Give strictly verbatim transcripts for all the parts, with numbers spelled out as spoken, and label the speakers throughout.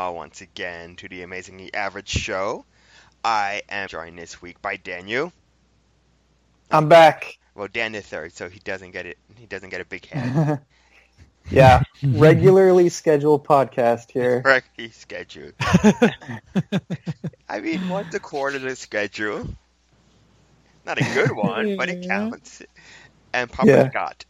Speaker 1: uh, once again to the Amazingly Average Show. I am joined this week by Daniel.
Speaker 2: I'm back.
Speaker 1: Well, Dan the third, so he doesn't get it. He doesn't get a big head.
Speaker 2: Yeah, regularly scheduled podcast here.
Speaker 1: Regularly scheduled. I mean, once a quarter to schedule. Not a good one, but it counts. And Papa
Speaker 2: Yeah.
Speaker 1: Scott.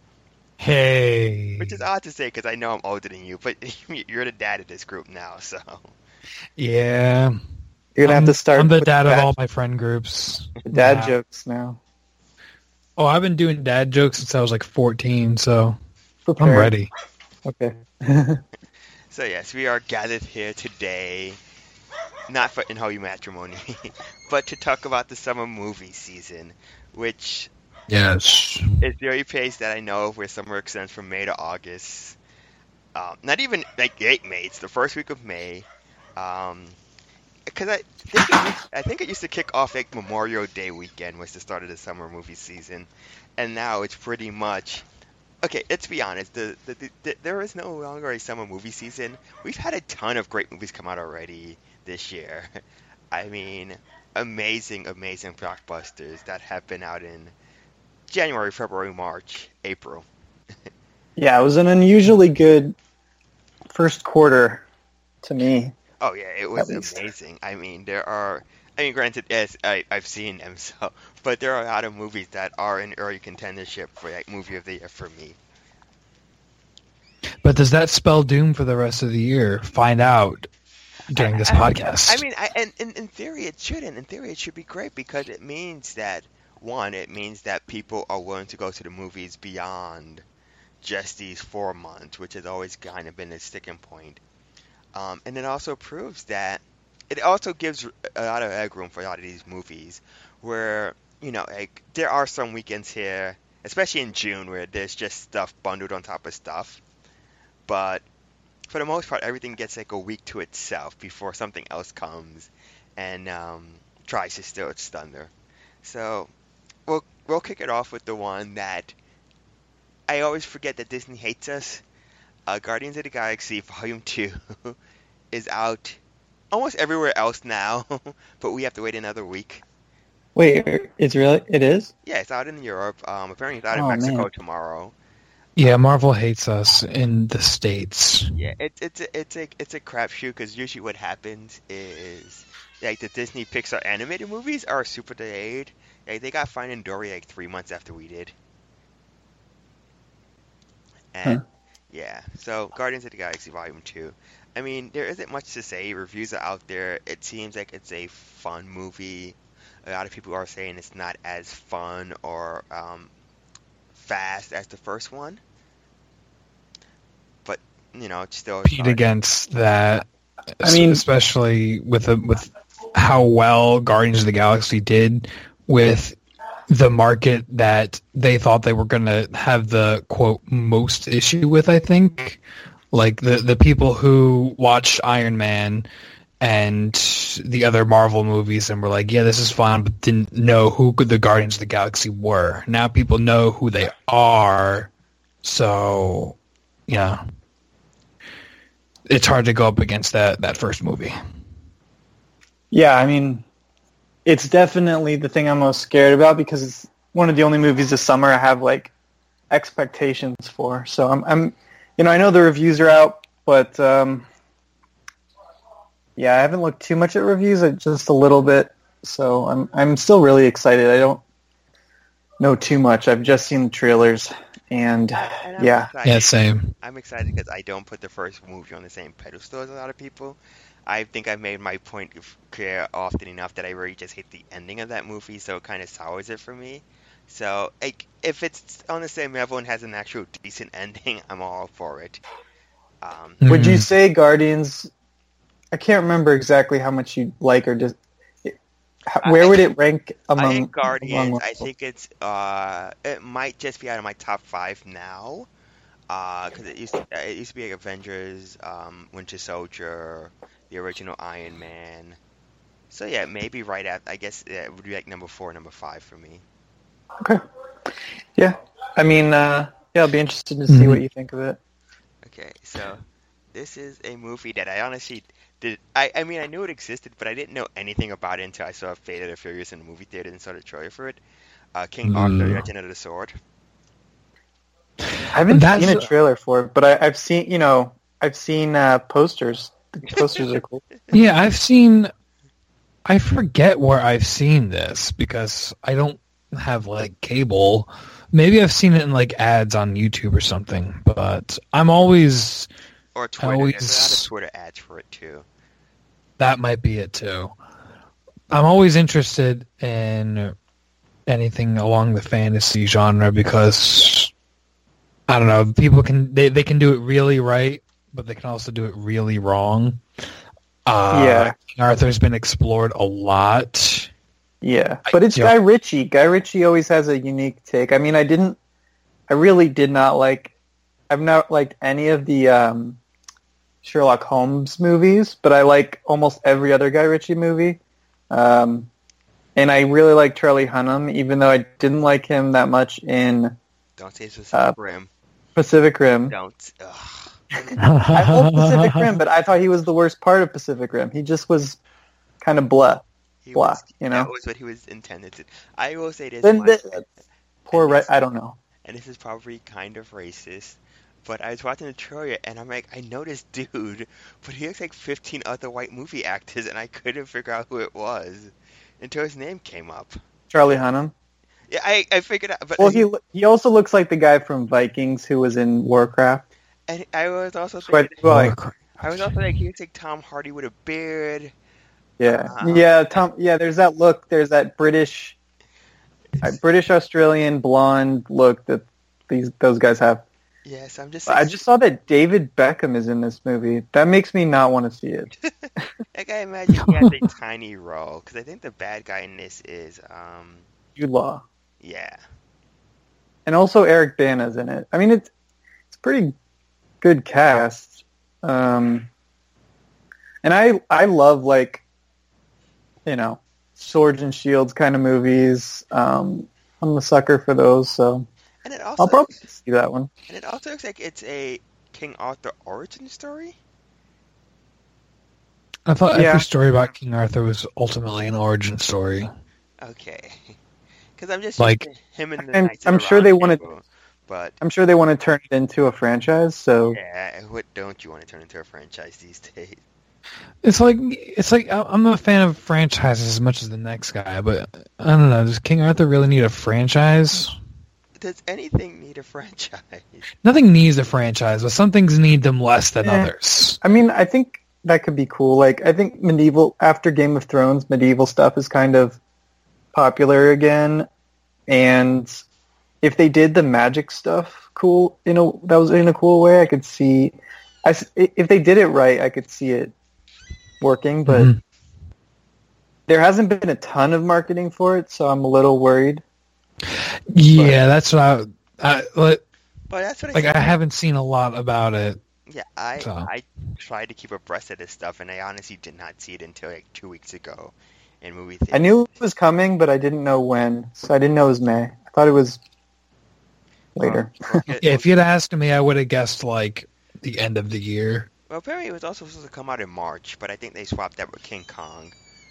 Speaker 3: Hey.
Speaker 1: Which is odd to say because I know I'm older than you, but you're the dad of this group now, so.
Speaker 3: Yeah.
Speaker 2: You're gonna
Speaker 3: I'm,
Speaker 2: have to start.
Speaker 3: I'm the
Speaker 2: with
Speaker 3: dad of
Speaker 2: bad-
Speaker 3: all my friend groups.
Speaker 2: Dad
Speaker 3: now.
Speaker 2: jokes now.
Speaker 3: Oh, I've been doing dad jokes since I was like fourteen, so
Speaker 2: Prepare.
Speaker 3: I'm ready.
Speaker 2: Okay.
Speaker 1: So yes, we are gathered here today, not for in holy matrimony, but to talk about the summer movie season, which
Speaker 3: Yes.
Speaker 1: is the only place that I know of where summer extends from May to August. Um, not even like late May; it's the first week of May. Um, because I think it used, I think it used to kick off like Memorial Day weekend was the start of the summer movie season, and now it's pretty much. Okay, let's be honest. The, the, the, the there is no longer a summer movie season. We've had a ton of great movies come out already this year. I mean, amazing, amazing blockbusters that have been out in January, February, March, April.
Speaker 2: Yeah, it was an unusually good first quarter to me.
Speaker 1: Oh yeah, it was
Speaker 2: At least.
Speaker 1: amazing. I mean, there are. I mean, granted, yes, I, I've seen them, so, but there are a lot of movies that are in early contendership for like movie of the year for me.
Speaker 3: But does that spell doom for the rest of the year? Find out during this
Speaker 1: I, I,
Speaker 3: podcast.
Speaker 1: I mean, I, and, and in theory, it shouldn't. In theory, it should be great because it means that one, it means that people are willing to go to the movies beyond just these four months, which has always kind of been a sticking point. Um, and it also proves that it also gives a lot of egg room for a lot of these movies where, you know, like there are some weekends here, especially in June, where there's just stuff bundled on top of stuff. But for the most part, everything gets like a week to itself before something else comes and um, tries to steal its thunder. So we'll, we'll kick it off with the one that I always forget that Disney hates us. Uh, Guardians of the Galaxy Volume two is out almost everywhere else now, but we have to wait another week.
Speaker 2: Wait, it's really it is?
Speaker 1: Yeah, it's out in Europe. Um, apparently it's out
Speaker 2: Oh,
Speaker 1: in Mexico
Speaker 2: man.
Speaker 1: tomorrow.
Speaker 3: yeah, Marvel hates us in the States.
Speaker 1: Yeah, it's it's a, it's a it's a crapshoot because usually what happens is like the Disney Pixar animated movies are super delayed. Like they got Finding Dory like three months after we did. And
Speaker 2: Huh.
Speaker 1: yeah, so Guardians of the Galaxy Volume two. I mean, there isn't much to say. Reviews are out there. It seems like it's a fun movie. A lot of people are saying it's not as fun or um, fast as the first one. But, you know, it's still...
Speaker 3: Compete against that.
Speaker 2: I mean-
Speaker 3: especially with the, with how well Guardians of the Galaxy did with the market that they thought they were going to have the, quote, most issue with, I think. Like, the, the people who watched Iron Man and the other Marvel movies and were like, yeah, this is fun, but didn't know who the Guardians of the Galaxy were. Now people know who they are, so, yeah. It's hard to go up against that, that first movie.
Speaker 2: Yeah, I mean, it's definitely the thing I'm most scared about because it's one of the only movies this summer I have like expectations for. So I'm, I'm you know, I know the reviews are out, but um, yeah, I haven't looked too much at reviews, uh, just a little bit. So I'm, I'm still really excited. I don't know too much. I've just seen the trailers, and
Speaker 1: And I'm
Speaker 2: yeah,
Speaker 1: excited.
Speaker 3: Yeah, same.
Speaker 1: I'm excited because I don't put the first movie on the same pedestal as a lot of people. I think I've made my point clear often enough that I really just hate the ending of that movie, so it kind of sours it for me. So, like, if it's on the same level and has an actual decent ending, I'm all for it. Um,
Speaker 2: would you
Speaker 3: Mhm.
Speaker 2: say Guardians? I can't remember exactly how much you like or just. how- Where
Speaker 1: I-
Speaker 2: would it rank among?
Speaker 1: I think Guardians,
Speaker 2: among
Speaker 1: I think it's, uh, it might just be out of my top five now. Uh, because it used to, it used to be like Avengers, um, Winter Soldier, the original Iron Man. So yeah, maybe right at, I guess yeah, it would be like number four, number five for me.
Speaker 2: Okay. Yeah. I mean, uh, yeah, I'll be interested to see
Speaker 3: Mhm.
Speaker 2: what you think of it.
Speaker 1: Okay, so this is a movie that I honestly did. I, I mean, I knew it existed, but I didn't know anything about it until I saw Fate of the Furious in the movie theater and saw the trailer for it. Uh, King Arthur,
Speaker 3: Mm.
Speaker 1: Legend of the Sword.
Speaker 2: I haven't
Speaker 3: That's-
Speaker 2: seen a trailer for it, but I, I've seen, you know, I've seen uh, posters. The posters are cool.
Speaker 3: Yeah, I've seen. I forget where I've seen this because I don't have like cable. Maybe I've seen it in like ads on YouTube or something. But I'm always
Speaker 1: Or Twitter.
Speaker 3: always-
Speaker 1: There's a lot of Twitter ads for it, too.
Speaker 3: that might be it too. I'm always interested in anything along the fantasy genre because I don't know, people can they, they can do it really right, but they can also do it really wrong. Uh,
Speaker 2: Yeah.
Speaker 3: King Arthur's been explored a lot.
Speaker 2: Yeah, but it's
Speaker 3: Yeah.
Speaker 2: Guy Ritchie. Guy Ritchie always has a unique take. I mean, I didn't, I really did not like, I've not liked any of the um, Sherlock Holmes movies, but I like almost every other Guy Ritchie movie. Um, and I really like Charlie Hunnam, even though I didn't like him that much in
Speaker 1: Don't say Pacific
Speaker 2: Uh,
Speaker 1: Rim.
Speaker 2: Pacific Rim.
Speaker 1: Don't. Ugh.
Speaker 2: I love Pacific Rim, but I thought he was the worst part of Pacific Rim. He just was kind of blah.
Speaker 1: He
Speaker 2: Blah,
Speaker 1: was,
Speaker 2: you know?
Speaker 1: That was what he was intended to. I will say this
Speaker 2: Then
Speaker 1: much,
Speaker 2: the, poor, Red, I don't know.
Speaker 1: and this is probably kind of racist, but I was watching the trailer, and I'm like, I know this dude, but he looks like fifteen other white movie actors, and I couldn't figure out who it was until his name came up.
Speaker 2: Charlie Hunnam.
Speaker 1: Yeah, I, I figured out, but
Speaker 2: Well, he he also looks like the guy from Vikings who was in Warcraft.
Speaker 1: and I was also
Speaker 2: But
Speaker 1: thinking,
Speaker 2: like,
Speaker 1: I was also like, he looks like Tom Hardy with a beard.
Speaker 2: yeah,
Speaker 1: Uh,
Speaker 2: yeah, Tom. Yeah, there's that look. There's that British, uh, British Australian blonde look that these those guys have.
Speaker 1: Yes, I'm just.
Speaker 2: I just saw that David Beckham is in this movie. That makes me not want to see it.
Speaker 1: Like, I imagine he has a tiny role, because I think the bad guy in this is, um,
Speaker 2: Jude Law,
Speaker 1: yeah.
Speaker 2: and also Eric Bana's in it. I mean, it's it's a pretty good cast. Um, and I I love like, you know, swords and shields kind of movies. Um, I'm a sucker for those, so
Speaker 1: And it also,
Speaker 2: I'll probably see that one.
Speaker 1: and it also looks like it's a King Arthur origin story.
Speaker 3: I thought
Speaker 2: Yeah.
Speaker 3: every story about King Arthur was ultimately an origin story.
Speaker 1: Okay. Because I'm just
Speaker 3: Like-
Speaker 1: used to him and the
Speaker 2: I'm-
Speaker 1: Knights of
Speaker 2: I'm
Speaker 1: the
Speaker 2: sure
Speaker 1: Round
Speaker 2: they wanna-
Speaker 1: Table, But
Speaker 2: I'm sure they want to turn it into a franchise, so
Speaker 1: yeah, what don't you want to turn into a franchise these days?
Speaker 3: It's like it's like I- I'm a fan of franchises as much as the next guy, but I don't know. Does King Arthur really need a franchise?
Speaker 1: Does anything need a franchise?
Speaker 3: Nothing needs a franchise, but some things need them less than
Speaker 2: Yeah.
Speaker 3: others.
Speaker 2: I mean, I think that could be cool. Like, I think medieval, after Game of Thrones, medieval stuff is kind of popular again. And if they did the magic stuff cool, you know, that was in a cool way, I could see, I, s- if they did it right, I could see it working. But
Speaker 3: Mhm.
Speaker 2: there hasn't been a ton of marketing for it, so I'm a little worried.
Speaker 3: Yeah, that's what I, I like.
Speaker 1: But that's what I
Speaker 3: like,
Speaker 1: said.
Speaker 3: I haven't seen a lot about it.
Speaker 1: Yeah, I
Speaker 3: So.
Speaker 1: I tried to keep abreast of this stuff, and I honestly did not see it until like two weeks ago in movie theaters.
Speaker 2: I knew it was coming, but I didn't know when. So I didn't know it was May. I thought it was later.
Speaker 1: Well, it-
Speaker 3: Yeah, if you'd asked me, I would have guessed like the end of the year.
Speaker 1: well, apparently it was also supposed to come out in March, but I think they swapped that with King Kong.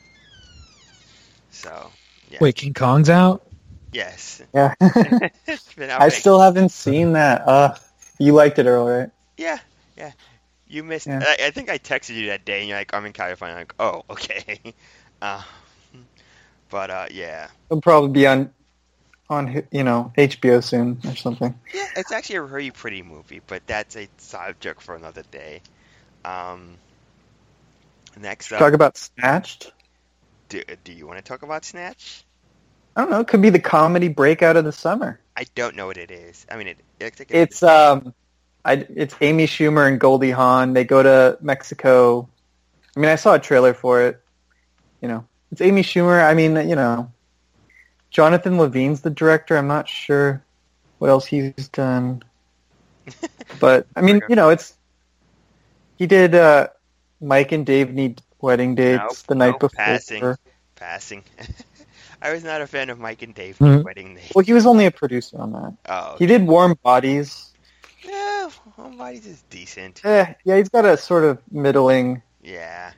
Speaker 1: So, yeah.
Speaker 3: Wait, King Kong's out?
Speaker 1: Yes.
Speaker 2: Yeah.
Speaker 1: It's been out
Speaker 2: I
Speaker 1: like-
Speaker 2: still haven't seen that. Uh, you liked it, Earl, right?
Speaker 1: Yeah, yeah. You missed.
Speaker 2: Yeah.
Speaker 1: I, I think I texted you that day, and you're like, "I'm in California." I'm like, "Oh, okay." Uh, but uh, yeah,
Speaker 2: It'll probably be on, on you know, H B O soon or something.
Speaker 1: yeah. It's actually a really pretty movie, but that's a subject for another day. Um, next up,
Speaker 2: Talk about Snatched.
Speaker 1: do, do you want to talk about Snatch?
Speaker 2: I don't know. It could be the comedy breakout of the summer.
Speaker 1: I don't know what it is. I mean, it, it looks like
Speaker 2: It's um, I it's Amy Schumer and Goldie Hawn. They go to Mexico. I mean, I saw a trailer for it. You know, it's Amy Schumer. I mean, you know, Jonathan Levine's the director. I'm not sure what else he's done, but I mean, you know, it's he did uh, Mike and Dave Need Wedding Dates
Speaker 1: Nope,
Speaker 2: the night
Speaker 1: nope,
Speaker 2: before.
Speaker 1: passing. passing. I was not a fan of Mike and Dave
Speaker 3: Mhm.
Speaker 1: Wedding Day.
Speaker 2: Well, he was only a producer on that.
Speaker 1: Oh,
Speaker 2: He did Warm Bodies.
Speaker 1: yeah. Homebody's is decent.
Speaker 2: Eh, yeah, he's got a sort of middling.
Speaker 1: Yeah.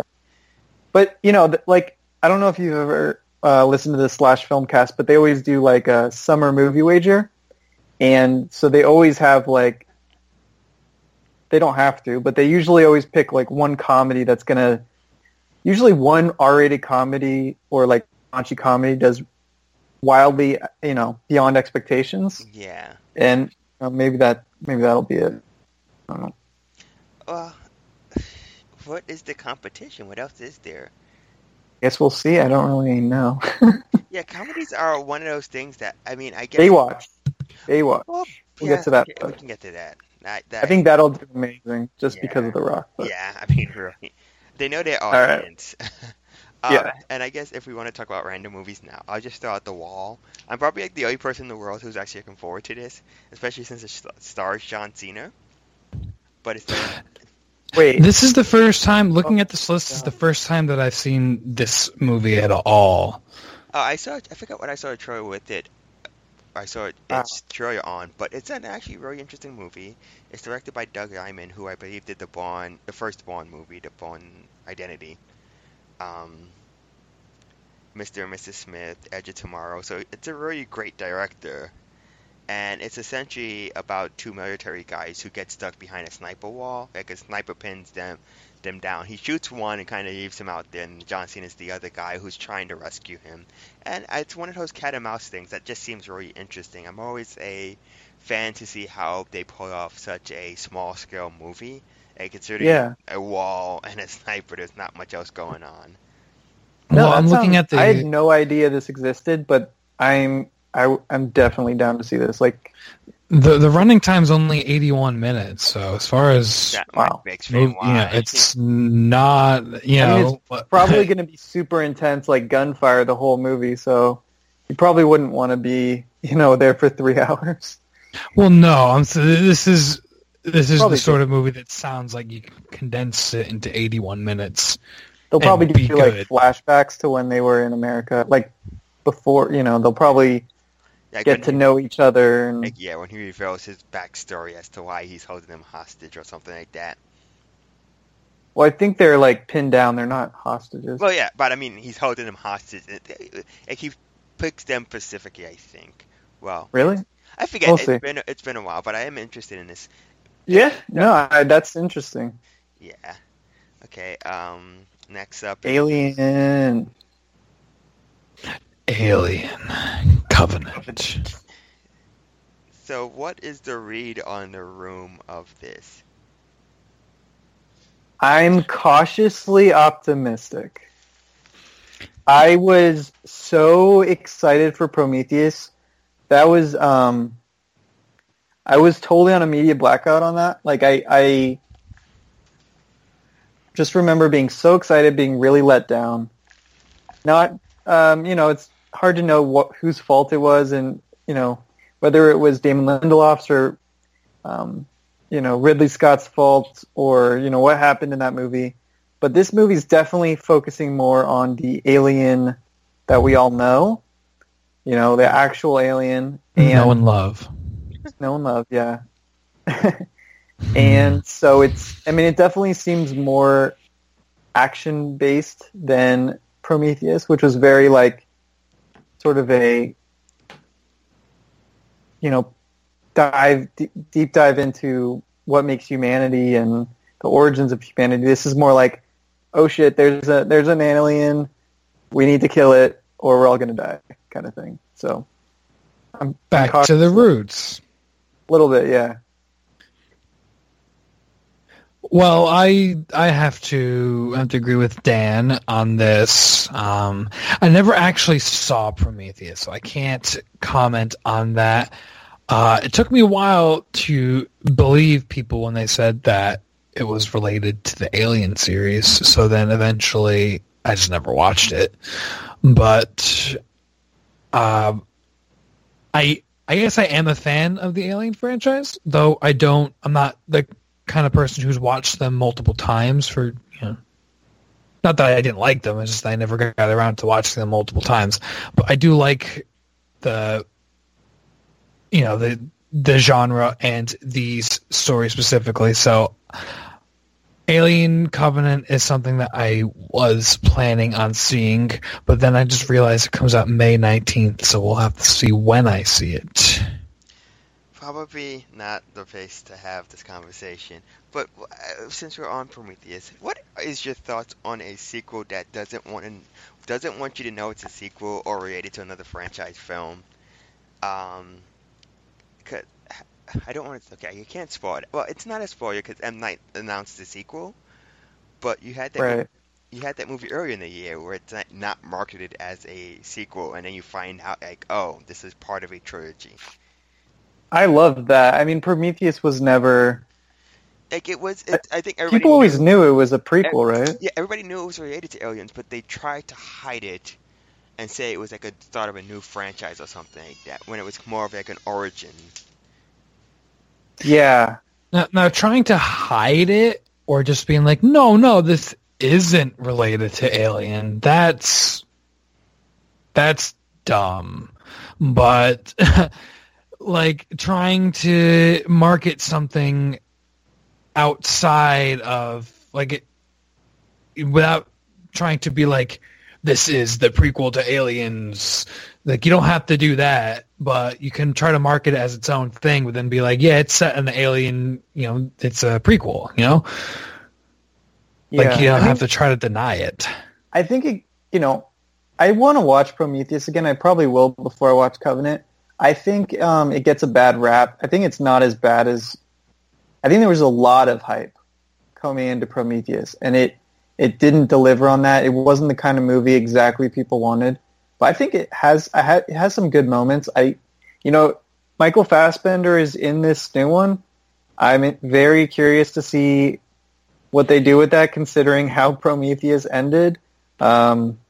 Speaker 2: But you know, th- like I don't know if you've ever uh, listened to the Slash Filmcast, but they always do like a summer movie wager, and so they always have like they don't have to, but they usually always pick like one comedy that's gonna. Usually, one R-rated comedy or like raunchy comedy does wildly, you know, beyond expectations.
Speaker 1: Yeah.
Speaker 2: And uh, maybe that maybe that'll be it. I don't know.
Speaker 1: Well, what is the competition? What else is there?
Speaker 2: Guess we'll see. I don't really know.
Speaker 1: Yeah, comedies are one of those things that I mean, I guess.
Speaker 2: Baywatch. Baywatch.
Speaker 1: Well,
Speaker 2: We'll
Speaker 1: yeah,
Speaker 2: get to that.
Speaker 1: We can, we can get to that. That, that.
Speaker 2: I think that'll do amazing just
Speaker 1: Yeah.
Speaker 2: because of The Rock. But.
Speaker 1: Yeah, I mean, really, they know their
Speaker 2: All right.
Speaker 1: audience. uh,
Speaker 2: Yeah.
Speaker 1: And I guess if we want to talk about random movies now, I'll just throw out The Wall. I'm probably like the only person in the world who's actually looking forward to this, especially since it stars John Cena. But it's like,
Speaker 2: Wait.
Speaker 3: This is the first time, looking at this list, is the first time that I've seen this movie at all.
Speaker 1: uh, I saw, I forgot what I saw a trailer with it. I saw it,
Speaker 2: Ah.
Speaker 1: its trailer on, but it's an actually really interesting movie. It's directed by Doug Liman, who I believe did the Bond, the first Bond movie, the Bond Identity. Um, Mister and Missus Smith, Edge of Tomorrow. So it's a really great director. And it's essentially about two military guys who get stuck behind a sniper wall. Like a sniper pins them them down. He shoots one and kind of leaves him out there, and John Cena's the other guy who's trying to rescue him. And it's one of those cat and mouse things that just seems really interesting. I'm always a fan to see how they pull off such a small scale movie. And considering
Speaker 2: Yeah.
Speaker 1: a wall and a sniper, there's not much else going on.
Speaker 2: No,
Speaker 3: Well, I'm
Speaker 2: that
Speaker 3: looking
Speaker 2: sounds-
Speaker 3: at the.
Speaker 2: I had no idea this existed, but I'm I, I'm definitely down to see this. Like,
Speaker 3: The the running time's only eighty-one minutes, so as far as
Speaker 1: That
Speaker 2: Wow.
Speaker 1: makes me
Speaker 3: mov-
Speaker 1: why.
Speaker 3: yeah, it's not you
Speaker 2: I mean,
Speaker 3: know but-
Speaker 2: probably going to be super intense, like gunfire the whole movie. So you probably wouldn't want to be, you know, there for three hours.
Speaker 3: Well, no, I'm so this is this is
Speaker 2: Probably
Speaker 3: the sort of movie that sounds like you can condense it into eighty-one minutes.
Speaker 2: They'll
Speaker 3: And
Speaker 2: probably
Speaker 3: be
Speaker 2: do like
Speaker 3: good.
Speaker 2: flashbacks to when they were in America, like before. You know, they'll probably
Speaker 1: Like
Speaker 2: get
Speaker 1: when
Speaker 2: to
Speaker 1: he-
Speaker 2: know each other. And
Speaker 1: Like, yeah, when he reveals his backstory as to why he's holding them hostage or something like that.
Speaker 2: well, I think they're like pinned down. They're not hostages.
Speaker 1: Well, yeah, but I mean, he's holding them hostage. Like, he picks them specifically, I think. Well,
Speaker 2: Really?
Speaker 1: I forget.
Speaker 2: We'll
Speaker 1: It's
Speaker 2: see.
Speaker 1: been it's been a while, but I am interested in this.
Speaker 2: Yeah. No, I, that's interesting.
Speaker 1: Yeah. Okay. Um. Next up.
Speaker 2: Alien.
Speaker 3: Alien Covenant.
Speaker 1: So, what is the read on the room of this?
Speaker 2: I'm cautiously optimistic. I was so excited for Prometheus. That was um I was totally on a media blackout on that. Like I I just remember being so excited, being really let down. Not um, you know, it's hard to know what whose fault it was, and you know, whether it was Damon Lindelof's or um you know, Ridley Scott's fault, or, you know, what happened in that movie. But this movie's definitely focusing more on the alien that we all know. You know, the actual alien. And
Speaker 3: No one love.
Speaker 2: no one love, yeah. And so it's, I mean, it definitely seems more action-based than Prometheus, which was very, like, sort of a, you know, dive deep, deep dive into what makes humanity and the origins of humanity. This is more like, oh shit, there's a there's an alien, we need to kill it or we're all gonna die, kind of thing. So I'm
Speaker 3: Back
Speaker 2: I'm
Speaker 3: to the
Speaker 2: cautious-
Speaker 3: roots.
Speaker 2: a little bit, yeah.
Speaker 3: Well, I I have to have to agree with Dan on this. Um, I never actually saw Prometheus, so I can't comment on that. Uh, it took me a while to believe people when they said that it was related to the Alien series. So then eventually, I just never watched it. But um, I I guess I am a fan of the Alien franchise, though I don't. I'm not the kind of person who's watched them multiple times for, you know, not that I didn't like them, it's just I never got around to watching them multiple times. But I do like the, you know, the the genre and these stories specifically. So Alien Covenant is something that I was planning on seeing, but then I just realized it comes out May nineteenth, so we'll have to see when I see it.
Speaker 1: Probably not the place to have this conversation, but uh, since we're on Prometheus, what is your thoughts on a sequel that doesn't want to, doesn't want you to know it's a sequel or related to another franchise film? Um, cause I don't want to. Okay, you can't spoil it. Well, it's not a spoiler because M. Night announced the sequel, but you had that.
Speaker 2: Right.
Speaker 1: Movie, you had that movie earlier in the year where it's not, not marketed as a sequel, and then you find out like, oh, this is part of a trilogy.
Speaker 2: I love that. I mean, Prometheus was never.
Speaker 1: Like it was. It, I think everybody
Speaker 2: People always
Speaker 1: knew,
Speaker 2: knew it was a prequel, right?
Speaker 1: Yeah, everybody knew it was related to aliens, but they tried to hide it and say it was like a start of a new franchise or something like that. When it was more of like an origin.
Speaker 2: Yeah.
Speaker 3: Now, now, trying to hide it or just being like, no, no, this isn't related to Alien. That's that's dumb. But like trying to market something outside of like it without trying to be like, this is the prequel to Aliens. Like, you don't have to do that, but you can try to market it as its own thing, but then be like, yeah, it's set in the Alien, you know, it's a prequel, you know?
Speaker 2: Yeah.
Speaker 3: Like, you don't
Speaker 2: I
Speaker 3: have
Speaker 2: mean,
Speaker 3: to try to deny it.
Speaker 2: I think, it, you know, I want to watch Prometheus again. I probably will before I watch Covenant. I think um, it gets a bad rap. I think it's not as bad as... I think there was a lot of hype coming into Prometheus, and it It didn't deliver on that. It wasn't the kind of movie exactly people wanted. But I think it has I ha- it has some good moments. I, you know, Michael Fassbender is in this new one. I'm very curious to see what they do with that, considering how Prometheus ended. Um,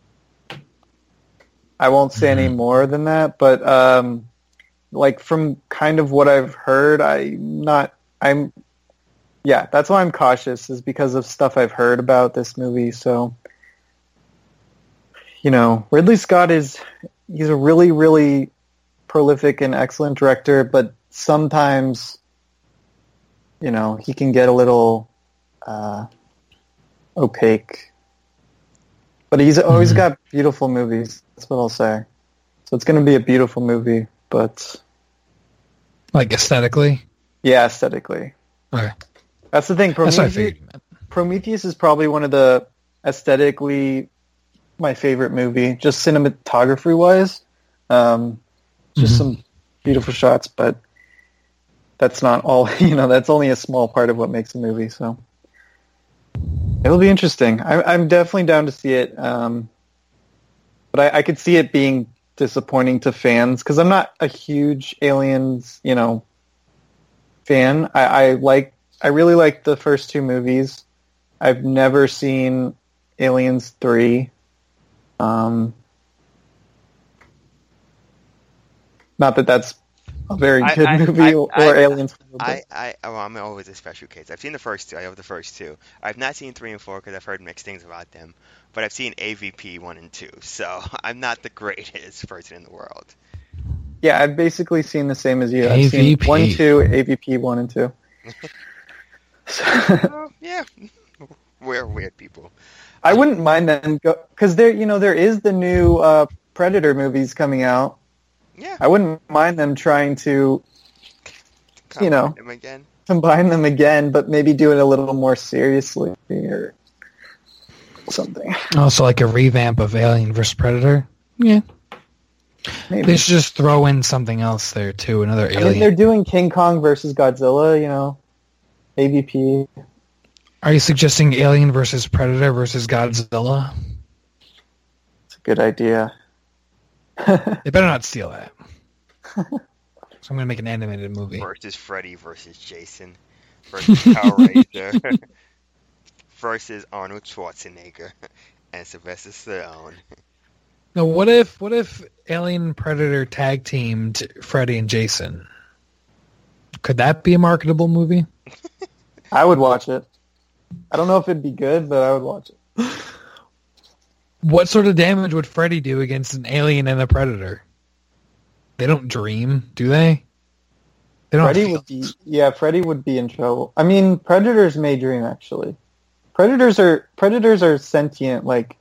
Speaker 2: I won't say any more than that, but um, like from kind of what I've heard, I'm not. I'm. Yeah, that's why I'm cautious, is because of stuff I've heard about this movie. So, you know, Ridley Scott is, he's a really, really prolific and excellent director, but sometimes, you know, he can get a little uh, opaque. But he's always
Speaker 3: Mm-hmm.
Speaker 2: got beautiful movies, that's what I'll say. So it's going to be a beautiful movie, but...
Speaker 3: Like, aesthetically?
Speaker 2: Yeah, aesthetically.
Speaker 3: Okay.
Speaker 2: That's the thing.
Speaker 3: That's what I
Speaker 2: Prometheus,
Speaker 3: figured you meant.
Speaker 2: Prometheus is probably one of the aesthetically my favorite movie, just cinematography wise. Um, just
Speaker 3: Mhm.
Speaker 2: some beautiful shots, but that's not all. You know, that's only a small part of what makes a movie. So it'll be interesting. I, I'm definitely down to see it, um, but I, I could see it being disappointing to fans because I'm not a huge Aliens, you know, fan. I, I like. I really like the first two movies. I've never seen Aliens three. Um, not that that's a very
Speaker 1: I-
Speaker 2: good
Speaker 1: I-
Speaker 2: movie
Speaker 1: I-
Speaker 2: or
Speaker 1: I-
Speaker 2: Aliens.
Speaker 1: I, I, oh, I'm always a special case. I've seen the first two. I love the first two. I've not seen three and four because I've heard mixed things about them. But I've seen A V P one and two, so I'm not the greatest person in the world.
Speaker 2: Yeah, I've basically seen the same as you. I've seen
Speaker 3: A V P.
Speaker 2: one, two, A V P one and two.
Speaker 1: Oh, yeah, we're weird people.
Speaker 2: I wouldn't mind them because there, you know, there is the new uh, Predator movies coming out.
Speaker 1: Yeah,
Speaker 2: I wouldn't mind them trying to you know.
Speaker 1: them again.
Speaker 2: combine them again, but maybe do it a little more seriously or something.
Speaker 3: Also, like a revamp of Alien versus Predator. Yeah.
Speaker 2: Maybe.
Speaker 3: They should just throw in something else there, too. Another
Speaker 2: I mean,
Speaker 3: alien.
Speaker 2: they're doing King Kong versus Godzilla, you know, A V P.
Speaker 3: Are you suggesting Alien versus Predator versus Godzilla?
Speaker 2: It's a good idea.
Speaker 3: They better not steal that. So I'm going to make an animated movie.
Speaker 1: Versus Freddy versus Jason versus Hellraiser versus Arnold Schwarzenegger and Sylvester Stallone.
Speaker 3: Now, what if what if Alien and Predator tag teamed Freddy and Jason? Could that be a marketable movie?
Speaker 2: I would watch it. I don't know if it'd be good, but I would watch it.
Speaker 3: What sort of damage would Freddy do against an alien and a predator? They don't dream, do they? They don't
Speaker 2: Freddy
Speaker 3: feel-
Speaker 2: would be yeah, Freddy would be in trouble. I mean, predators may dream actually. Predators are predators are sentient. Like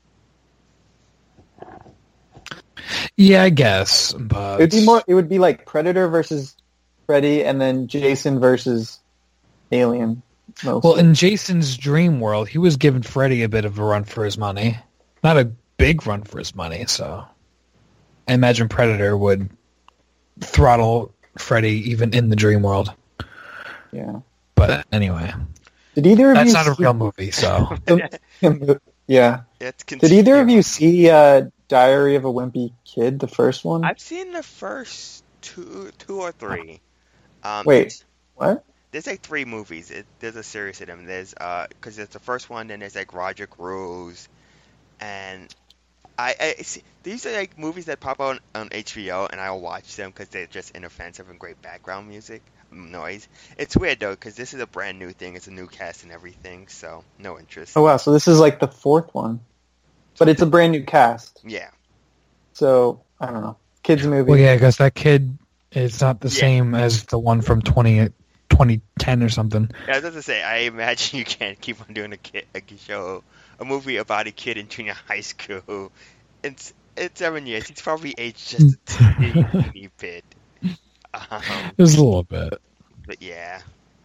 Speaker 3: Yeah, I guess, but
Speaker 2: it'd be more. It would be like Predator versus Freddy, and then Jason versus Alien. Mostly.
Speaker 3: Well, in Jason's dream world, he was giving Freddy a bit of a run for his money. Not a big run for his money, so I imagine Predator would throttle Freddy even in the dream world.
Speaker 2: Yeah.
Speaker 3: But anyway,
Speaker 2: Did either of
Speaker 3: that's
Speaker 2: you
Speaker 3: not a
Speaker 2: see-
Speaker 3: real movie, so
Speaker 2: yeah.
Speaker 1: It's
Speaker 2: Did either of you
Speaker 1: continuing.
Speaker 2: see uh, Diary of a Wimpy Kid, the first one?
Speaker 1: I've seen the first two, two or three. Um,
Speaker 2: Wait, what?
Speaker 1: There's like three movies. It, there's a series of them. There's uh, because it's the first one. Then there's like Roger Rose, and I, I see, these are like movies that pop on on H B O, and I'll watch them because they're just inoffensive and great background music noise. It's weird though because this is a brand new thing. It's a new cast and everything, so no interest.
Speaker 2: Oh wow, so this is like the fourth one, but it's a brand new cast.
Speaker 1: Yeah,
Speaker 2: So I don't know, kids movie.
Speaker 3: well, yeah, because that kid is not the
Speaker 1: Yeah.
Speaker 3: same as the one from twenty, twenty ten or something.
Speaker 1: yeah. I was about to say. I imagine you can't keep on doing a kid a show, a movie about a kid in junior high school. It's it's seven years. He's probably aged just a teeny, teeny bit. Um,
Speaker 3: Just a little bit.
Speaker 1: But yeah.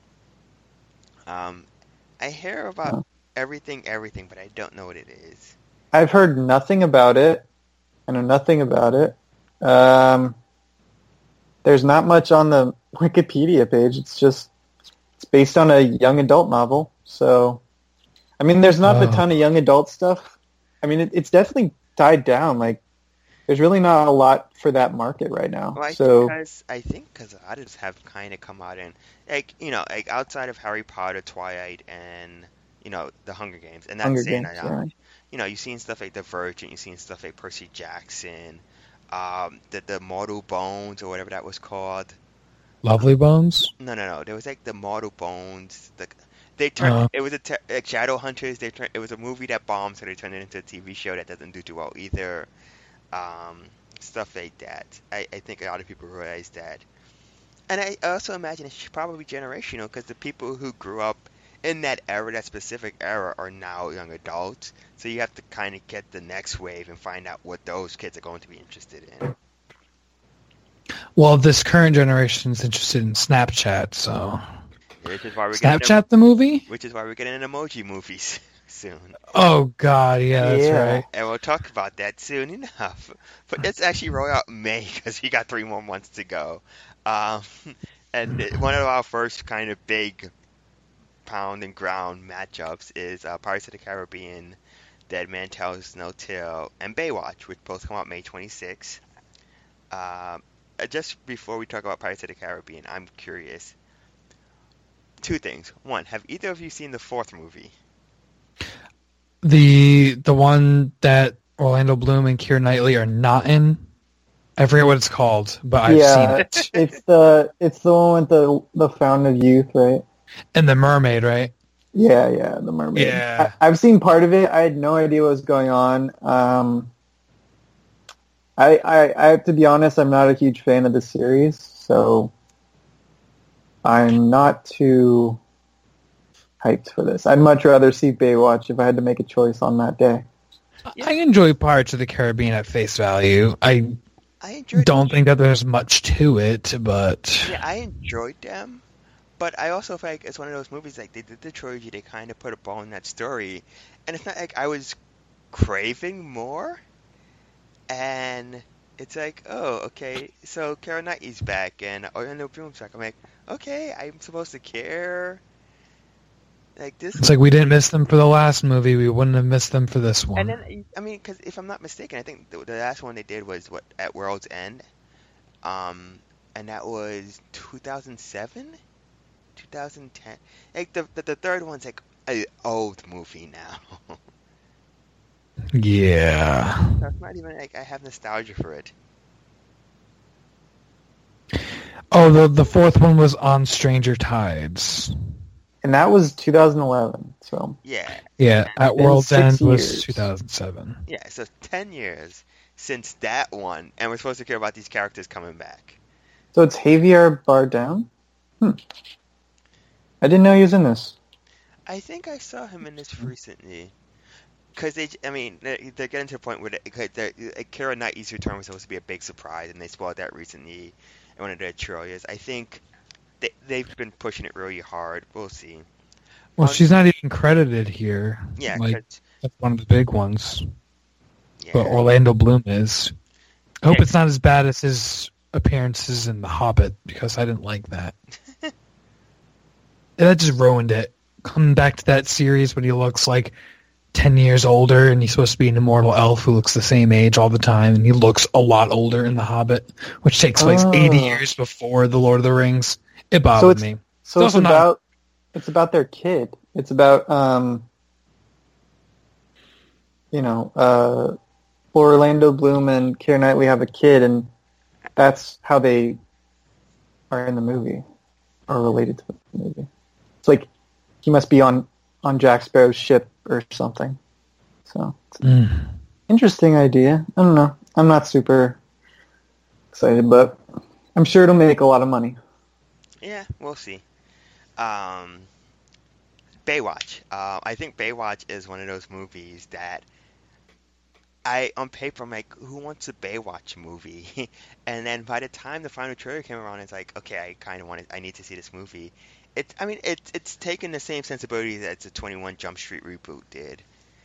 Speaker 1: Um, I hear about
Speaker 2: Oh.
Speaker 1: everything, everything, but I don't know what it is.
Speaker 2: I've heard nothing about it. I know nothing about it. Um, there's not much on the Wikipedia page. It's just it's based on a young adult novel. So, I mean, there's not
Speaker 3: Oh.
Speaker 2: a ton of young adult stuff. I mean, it, it's definitely died down. Like, there's really not a lot for that market right now.
Speaker 1: Well, I
Speaker 2: so,
Speaker 1: because I think because others have kind of come out and like you know like outside of Harry Potter, Twilight, and you know the Hunger Games, and that's
Speaker 2: Hunger
Speaker 1: saying
Speaker 2: Games,
Speaker 1: that,
Speaker 2: yeah.
Speaker 1: you know you've seen stuff like Divergent, you've seen stuff like Percy Jackson, um, the the Mortal Bones or whatever that was called.
Speaker 3: Lovely Bones?
Speaker 1: No, no, no. There was like the Mortal Bones. The they turned
Speaker 3: Uh-huh.
Speaker 1: it was a te- like Shadow Hunters. They turned it was a movie that bombed, so they turned it into a T V show that doesn't do too well either. Um, stuff like that. I, I think a lot of people realize that, and I also imagine it's probably generational because the people who grew up in that era, that specific era, are now young adults. So you have to kind of get the next wave and find out what those kids are going to be interested in.
Speaker 3: Well, this current generation is interested in Snapchat, so...
Speaker 1: Which is why we're getting
Speaker 3: Snapchat the movie?
Speaker 1: which is why we're getting an emoji movies soon.
Speaker 3: Oh, God, yeah, that's
Speaker 2: Yeah.
Speaker 3: right.
Speaker 1: And we'll talk about that soon enough. But let's actually roll out May because we got three more months to go. Um, and it- one of our first kind of big pound and ground matchups is uh, Pirates of the Caribbean, Dead Man Tells No Tale, and Baywatch, which both come out May twenty-sixth. Um, uh, just before we talk about Pirates of the Caribbean, I'm curious. Two things. One, have either of you seen the fourth movie?
Speaker 3: The the one that Orlando Bloom and Keira Knightley are not in? I forget what it's called, but I've
Speaker 2: yeah,
Speaker 3: seen it.
Speaker 2: it's the it's the one with the the Fountain of Youth, right?
Speaker 3: And The Mermaid, right?
Speaker 2: Yeah, yeah, the mermaid.
Speaker 3: Yeah.
Speaker 2: I, I've seen part of it. I had no idea what was going on. Um, I, I I have to be honest. I'm not a huge fan of the series, so I'm not too hyped for this. I'd much rather see Baywatch if I had to make a choice on that day.
Speaker 3: I enjoy Pirates of the Caribbean at face value. I
Speaker 1: I enjoyed
Speaker 3: don't think that there's much to it, but...
Speaker 1: Yeah, I enjoyed them, but I also feel like it's one of those movies like they did the trilogy. They kind of put a ball in that story, and it's not like I was craving more. And it's like, oh, okay, so Keira Knightley's back and Orlando Bloom's back. I'm like, okay, I'm supposed to care. Like this,
Speaker 3: It's like we didn't miss them for the last movie. We wouldn't have missed them for this one.
Speaker 1: and then I mean, because if I'm not mistaken, I think the, the last one they did was what at World's End, um, and that was two thousand seven, two thousand ten. Like the the, the third one's like an old movie now.
Speaker 3: Yeah.
Speaker 1: So it's not even like I have nostalgia for it.
Speaker 3: Oh, the the fourth one was On Stranger Tides.
Speaker 2: And that was two thousand eleven. So
Speaker 1: Yeah,
Speaker 3: Yeah, At
Speaker 2: been
Speaker 3: World's
Speaker 2: six
Speaker 3: End was
Speaker 2: years.
Speaker 3: two thousand seven.
Speaker 1: yeah. So ten years since that one, and we're supposed to care about these characters coming back.
Speaker 2: So it's Javier Bardem? Hmm. I didn't know he was in this.
Speaker 1: I think I saw him in this recently. Because they, I mean, they're, they're getting to the point where Keira Knightley's return was supposed to be a big surprise, and they spoiled that recently in one of their trailers. I think they, they've been pushing it really hard. We'll see.
Speaker 3: Well,
Speaker 1: Um,
Speaker 3: she's not even credited here.
Speaker 1: Yeah,
Speaker 3: like
Speaker 1: 'cause-
Speaker 3: that's one of the big ones.
Speaker 1: yeah.
Speaker 3: But Orlando Bloom is. I hope
Speaker 1: Yeah.
Speaker 3: it's not as bad as his appearances in The Hobbit, because I didn't like that. That just ruined it. Coming back to that series when he looks like ten years older, and he's supposed to be an immortal elf who looks the same age all the time, and he looks a lot older in The Hobbit, which takes place
Speaker 2: Oh.
Speaker 3: eighty years before The Lord of the Rings. It bothered
Speaker 2: it's-
Speaker 3: me.
Speaker 2: So
Speaker 3: It's
Speaker 2: it's
Speaker 3: also not-
Speaker 2: about it's about their kid. It's about um you know, uh Orlando Bloom and Keira Knightley have a kid, and that's how they are in the movie, or related to the movie. It's like he must be on on Jack Sparrow's ship or something. So it's an
Speaker 3: Mm.
Speaker 2: interesting idea. I don't know. I'm not super excited, but I'm sure it'll make a lot of money.
Speaker 1: Yeah, we'll see. Um, Baywatch. Uh, I think Baywatch is one of those movies that I, on paper, I'm like, who wants a Baywatch movie? And then by the time the final trailer came around, it's like, okay, I kind of want to, I need to see this movie. It, I mean, it's it's taken the same sensibility that the twenty-one Jump Street reboot did.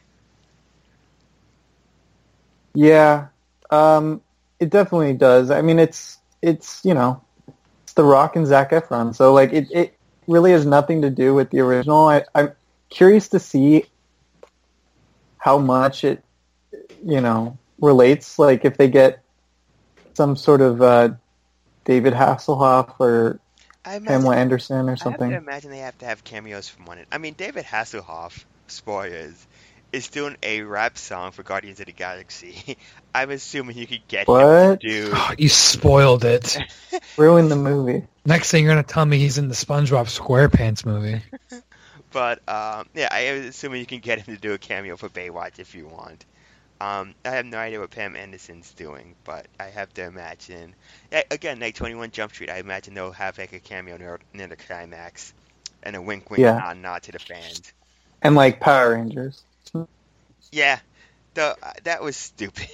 Speaker 2: Yeah, um, it definitely does. I mean, it's it's you know, it's The Rock and Zac Efron, so like it, it really has nothing to do with the original. I, I'm curious to see how much it you know relates. Like if they get some sort of uh, David Hasselhoff or
Speaker 1: I imagine,
Speaker 2: Pamela Anderson or
Speaker 1: I have to
Speaker 2: something.
Speaker 1: imagine they have to have cameos from one. I mean, David Hasselhoff, spoilers, is doing a rap song for Guardians of the Galaxy. I'm assuming you could get him
Speaker 2: What?
Speaker 1: to do.
Speaker 3: Oh, you spoiled it.
Speaker 2: Ruin the movie.
Speaker 3: Next thing you're going to tell me he's in the SpongeBob SquarePants movie.
Speaker 1: But um, yeah, I am assuming you can get him to do a cameo for Baywatch if you want. Um, I have no idea what Pam Anderson's doing, but I have to imagine. Yeah, again, like twenty-one Jump Street, I imagine they'll have like a cameo near, near the climax, and a wink, wink,
Speaker 2: Yeah.
Speaker 1: nod, nod to the fans.
Speaker 2: And like Power Rangers.
Speaker 1: Yeah, the uh, that was stupid.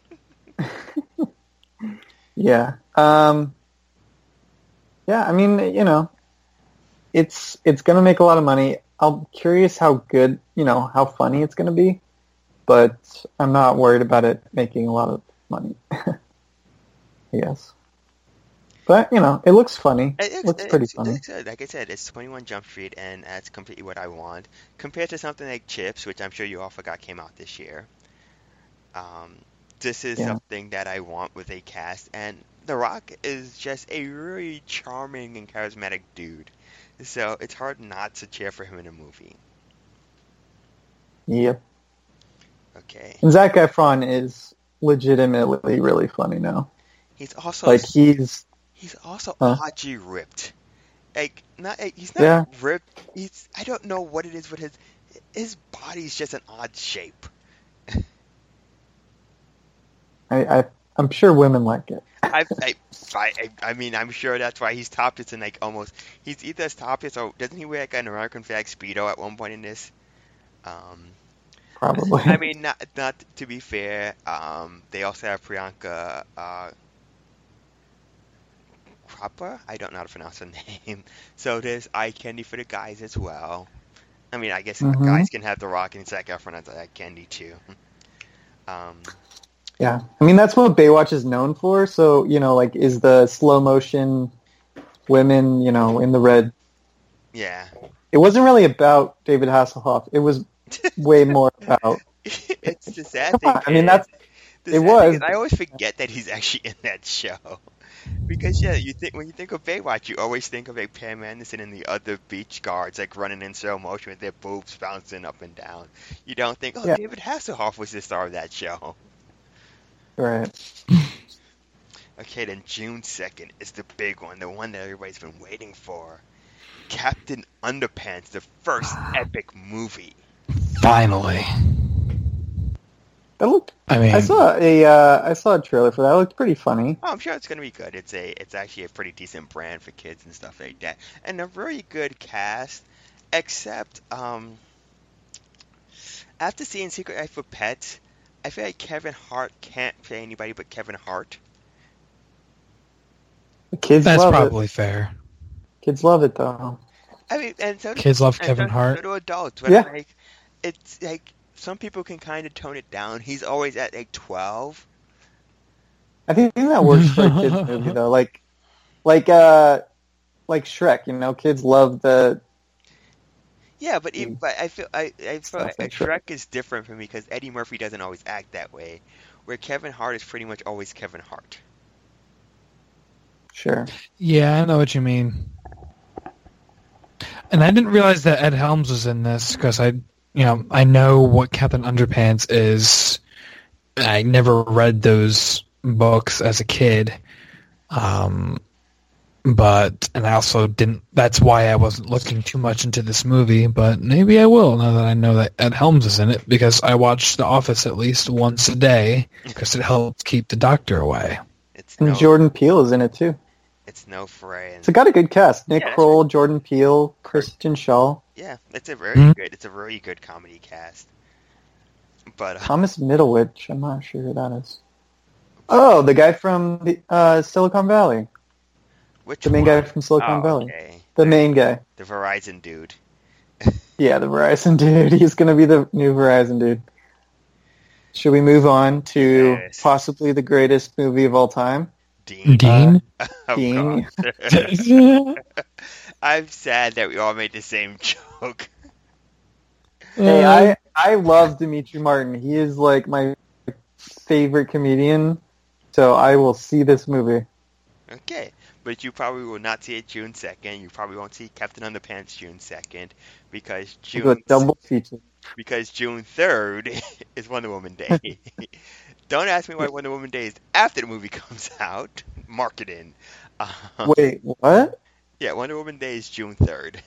Speaker 2: Yeah. Um, yeah, I mean, you know, it's it's going to make a lot of money. I'm curious how good, you know, how funny it's going to be, but I'm not worried about it making a lot of money. I guess. But, you know, it looks funny.
Speaker 1: It
Speaker 2: It
Speaker 1: looks,
Speaker 2: looks pretty
Speaker 1: it's-
Speaker 2: funny.
Speaker 1: it's, uh, like I said, it's twenty-one Jump Street, and that's completely what I want. Compared to something like Chips, which I'm sure you all forgot came out this year. Um, this is
Speaker 2: Yeah.
Speaker 1: something that I want with a cast, and The Rock is just a really charming and charismatic dude. So it's hard not to cheer for him in a movie.
Speaker 2: Yep.
Speaker 1: Okay.
Speaker 2: And Zac Efron is legitimately really funny now.
Speaker 1: He's also
Speaker 2: Like, he's...
Speaker 1: he's also
Speaker 2: Huh?
Speaker 1: oddly ripped. Like not like, he's not
Speaker 2: Yeah.
Speaker 1: ripped. He's I don't know what it is, but his his body's just an odd shape.
Speaker 2: I, I, I'm sure women like it.
Speaker 1: I, I, I, I mean, I'm sure that's why he's topless and like almost. He's either topless or doesn't he wear like an American flag speedo at one point in this? Um,
Speaker 2: Probably.
Speaker 1: I mean, not not to be fair. Um, they also have Priyanka uh, Chopra. I don't know how to pronounce her name. So there's eye candy for the guys as well. I mean, I guess
Speaker 2: Mhm.
Speaker 1: guys can have The Rock and Zac Efron as eye candy too. Um,
Speaker 2: Yeah, I mean that's what Baywatch is known for. So you know, like, is the slow motion women, you know, in the red?
Speaker 1: yeah.
Speaker 2: It wasn't really about David Hasselhoff. It was way more about.
Speaker 1: It's the sad
Speaker 2: Come
Speaker 1: thing.
Speaker 2: on, I mean,
Speaker 1: is-
Speaker 2: that's-
Speaker 1: the
Speaker 2: it
Speaker 1: sad thing
Speaker 2: was.
Speaker 1: is I always forget that he's actually in that show. Because yeah, you think when you think of Baywatch, you always think of like Pam Anderson and the other beach guards like running in slow motion with their boobs bouncing up and down. You don't think, oh,
Speaker 2: Yeah.
Speaker 1: David Hasselhoff was the star of that show.
Speaker 2: Right.
Speaker 1: Okay, then June second is the big one, the one that everybody's been waiting for. Captain Underpants, the first epic movie.
Speaker 3: Finally.
Speaker 2: That looked.
Speaker 3: I mean,
Speaker 2: I saw a uh, I saw a trailer for that. It looked pretty funny.
Speaker 1: Oh, I'm sure it's gonna be good. It's a it's actually a pretty decent brand for kids and stuff like that, and a very good cast. Except, um, after seeing Secret Life of Pets, I feel like Kevin Hart can't play anybody but Kevin Hart.
Speaker 2: The kids
Speaker 3: that's
Speaker 2: love
Speaker 3: probably
Speaker 2: it.
Speaker 3: fair.
Speaker 2: Kids love it though.
Speaker 1: I mean, and so do,
Speaker 3: Kids love
Speaker 1: and
Speaker 3: Kevin
Speaker 1: so,
Speaker 3: Hart.
Speaker 1: So do adults. But
Speaker 2: Yeah.
Speaker 1: like, it's like some people can kind of tone it down. He's always at like twelve.
Speaker 2: I think that works for a kids movie though. Like, like uh, like Shrek. You know, kids love the.
Speaker 1: Yeah, but even, but I feel I I feel
Speaker 2: Stuff
Speaker 1: like
Speaker 2: like
Speaker 1: Shrek
Speaker 2: Shrek.
Speaker 1: is different for me because Eddie Murphy doesn't always act that way, where Kevin Hart is pretty much always Kevin Hart.
Speaker 2: Sure.
Speaker 3: Yeah, I know what you mean. And I didn't realize that Ed Helms was in this because I, you know, I know what Captain Underpants is. I never read those books as a kid, um, but and I also didn't. That's why I wasn't looking too much into this movie. But maybe I will now that I know that Ed Helms is in it because I watch The Office at least once a day because it helps keep the doctor away.
Speaker 1: It's
Speaker 2: And
Speaker 1: no,
Speaker 2: Jordan Peele is in it too.
Speaker 1: it's no friend.
Speaker 2: It's got a good cast: Nick
Speaker 1: Yeah, that's
Speaker 2: Kroll, Jordan Peele, Kristen Shaw,
Speaker 1: Yeah, it's a very
Speaker 3: Mhm.
Speaker 1: good. It's a very good comedy cast. But uh,
Speaker 2: Thomas Middlewich. I'm not sure who that is. Oh, the guy from the uh, Silicon Valley.
Speaker 1: which
Speaker 2: The main
Speaker 1: one?
Speaker 2: guy from Silicon
Speaker 1: Oh,
Speaker 2: Valley.
Speaker 1: okay.
Speaker 2: The main guy.
Speaker 1: The Verizon dude.
Speaker 2: Yeah, the Verizon dude. He's going to be the new Verizon dude. Should we move on to
Speaker 1: Yes.
Speaker 2: possibly the greatest movie of all time?
Speaker 1: Dean.
Speaker 3: Dean.
Speaker 1: Of
Speaker 2: Dean.
Speaker 1: course. I'm sad that we all made the same joke.
Speaker 2: Hey, I, I love Dimitri Martin. He is like my favorite comedian, so I will see this movie.
Speaker 1: Okay, but you probably will not see it June second. You probably won't see Captain Underpants June second because
Speaker 2: We'll do a
Speaker 1: June
Speaker 2: double feature.
Speaker 1: because June third is Wonder Woman Day. Don't ask me why Wonder Woman Day is after the movie comes out. Marketing. Um,
Speaker 2: Wait, what?
Speaker 1: Yeah, Wonder Woman Day is June third.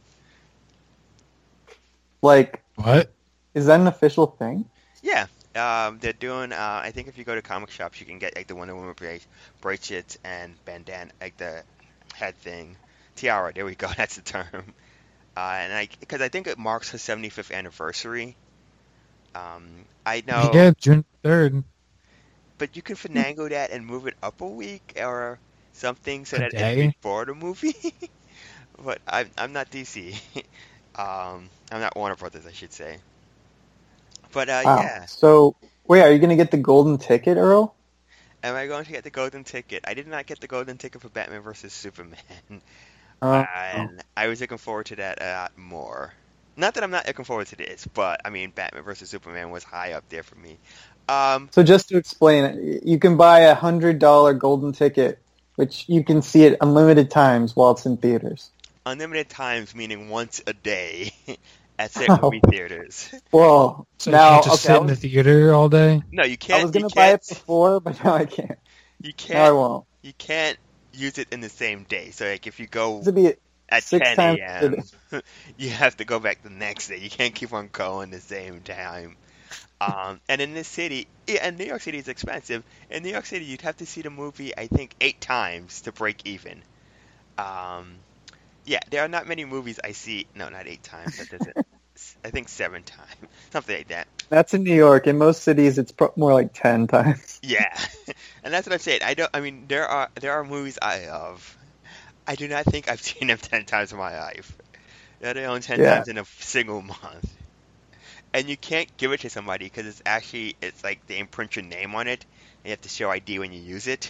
Speaker 2: Like,
Speaker 3: What?
Speaker 2: is that an official thing?
Speaker 1: Yeah, um, they're doing. Uh, I think if you go to comic shops, you can get like the Wonder Woman bra- bracelets and bandana, like the head thing, tiara. There we go. That's the term. Uh, and I, because I think it marks her seventy-fifth anniversary. Um, I know,
Speaker 3: Yeah, June third.
Speaker 1: but you can finagle that and move it up a week or something so
Speaker 3: A
Speaker 1: that
Speaker 3: day?
Speaker 1: it's before the movie. But I'm I'm not D C. um, I'm not Warner Brothers, I should say. But uh,
Speaker 2: Wow.
Speaker 1: yeah.
Speaker 2: So, wait, are you going to get the golden ticket, Earl?
Speaker 1: Am I going to get the golden ticket? I did not get the golden ticket for Batman versus Superman,
Speaker 2: Uh,
Speaker 1: and I was looking forward to that a lot more. Not that I'm not looking forward to this, but I mean, Batman versus Superman was high up there for me. Um,
Speaker 2: So just to explain it, you can buy a one hundred dollars golden ticket, which you can see it unlimited times while it's in theaters.
Speaker 1: unlimited times, meaning once a day, at certain
Speaker 2: Oh.
Speaker 1: movie theaters.
Speaker 2: Well,
Speaker 3: So
Speaker 2: now,
Speaker 3: you can't just
Speaker 2: okay,
Speaker 3: sit
Speaker 2: I
Speaker 3: in the
Speaker 2: was,
Speaker 3: theater all day?
Speaker 1: No, you can't.
Speaker 2: I was
Speaker 1: you
Speaker 2: going to buy
Speaker 1: can't,
Speaker 2: it before, but now I can't.
Speaker 1: You
Speaker 2: Now I
Speaker 1: can't.
Speaker 2: won't.
Speaker 1: You can't use it in the same day. So, like, if you go
Speaker 2: This would be
Speaker 1: at
Speaker 2: six
Speaker 1: ten
Speaker 2: times
Speaker 1: a.m., you have to go back the next day. You can't keep on going the same time. Um, and in this city, yeah, and New York City is expensive. In New York City, you'd have to see the movie, I think, eight times to break even. Um, yeah, there are not many movies I see. No, not eight times. That doesn't. I think seven times, something like that.
Speaker 2: That's in New York. In most cities, it's pro- more like ten times.
Speaker 1: Yeah, and that's what I'm saying. I don't. I mean, there are there are movies I love. I do not think I've seen them ten times in my life. Let alone ten
Speaker 2: Yeah.
Speaker 1: times in a single month. And you can't give it to somebody because it's actually it's like they imprint your name on it. And you have to show I D when you use it.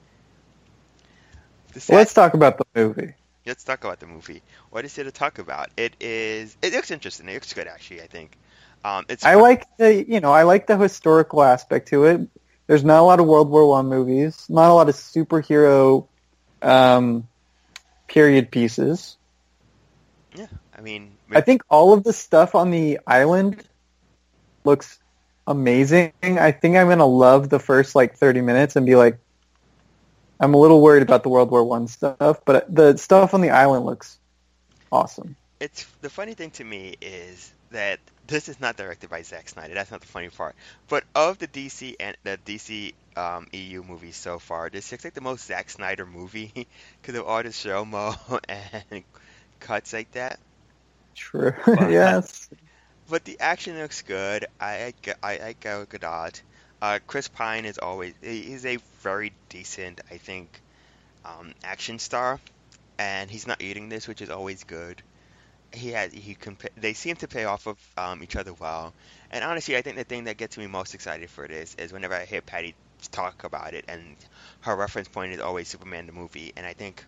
Speaker 1: The sad-
Speaker 2: Let's talk about the movie.
Speaker 1: let's talk about the movie. What is there to talk about? It is. It looks interesting. It looks good, actually. I think. Um, it's.
Speaker 2: I like the, you know, I like the historical aspect to it. There's not a lot of World War One movies, not a lot of superhero um, period pieces.
Speaker 1: Yeah, I mean.
Speaker 2: I think all of the stuff on the island looks amazing. I think I'm gonna love the first like thirty minutes and be like, I'm a little worried about the World War One stuff, but the stuff on the island looks awesome.
Speaker 1: It's the funny thing to me is that this is not directed by Zack Snyder. That's not the funny part. But of the D C and the D C um, E U movies so far, this looks like the most Zack Snyder movie because of all the slow mo and cuts like that.
Speaker 2: True.
Speaker 1: But,
Speaker 2: Yes.
Speaker 1: but the action looks good. I I I like Gal Gadot. Uh, Chris Pine is always he's a very decent, I think, um, action star, and he's not eating this, which is always good. He has he can pa- they seem to pay off of um, each other well, and honestly, I think the thing that gets me most excited for this is whenever I hear Patty talk about it, and her reference point is always Superman the movie, and I think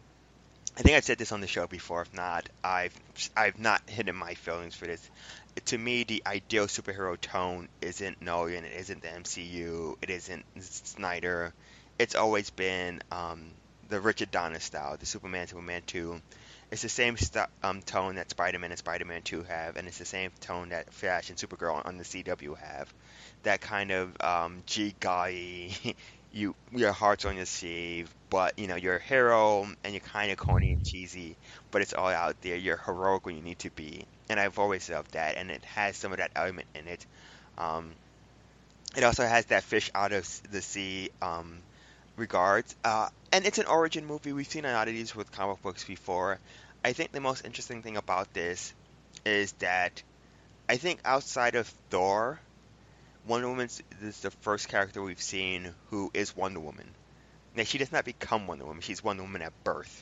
Speaker 1: I think I've said this on the show before. If not, I've I've not hidden my feelings for this. To me, the ideal superhero tone isn't Nolan, it isn't the M C U, it isn't Snyder. It's always been um, the Richard Donner style, the Superman, Superman two. It's the same st- um, tone that Spider-Man and Spider-Man two have, and it's the same tone that Flash and Supergirl on the C W have. That kind of um, G guy, you your heart's on your sleeve, but you know you're a hero and you're kind of corny and cheesy, but it's all out there. You're heroic when you need to be, and I've always loved that, and it has some of that element in it. Um, it also has that fish out of the sea um, regards, uh, and it's an origin movie. We've seen a lot of these with comic books before. I think the most interesting thing about this is that I think outside of Thor, Wonder Woman is the first character we've seen who is Wonder Woman. Now, she does not become Wonder Woman. She's Wonder Woman at birth.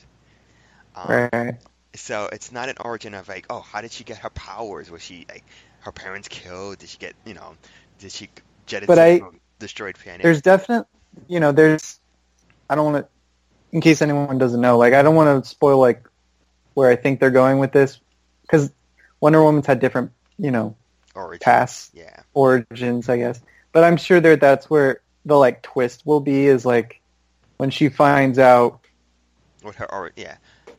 Speaker 1: Um,
Speaker 2: Right.
Speaker 1: so it's not an origin of like, oh, how did she get her powers? Was she like her parents killed? Did she get, you know, did she jettison
Speaker 2: But I
Speaker 1: from a destroyed planet?
Speaker 2: there's definite, you know, there's. I don't want to, in case anyone doesn't know, like I don't want to spoil like where I think they're going with this, because Wonder Woman's had different, you know,
Speaker 1: Origin.
Speaker 2: past
Speaker 1: Yeah.
Speaker 2: origins, I guess. But I'm sure that that's where the like twist will be, is like when she finds out.
Speaker 1: What her or yeah.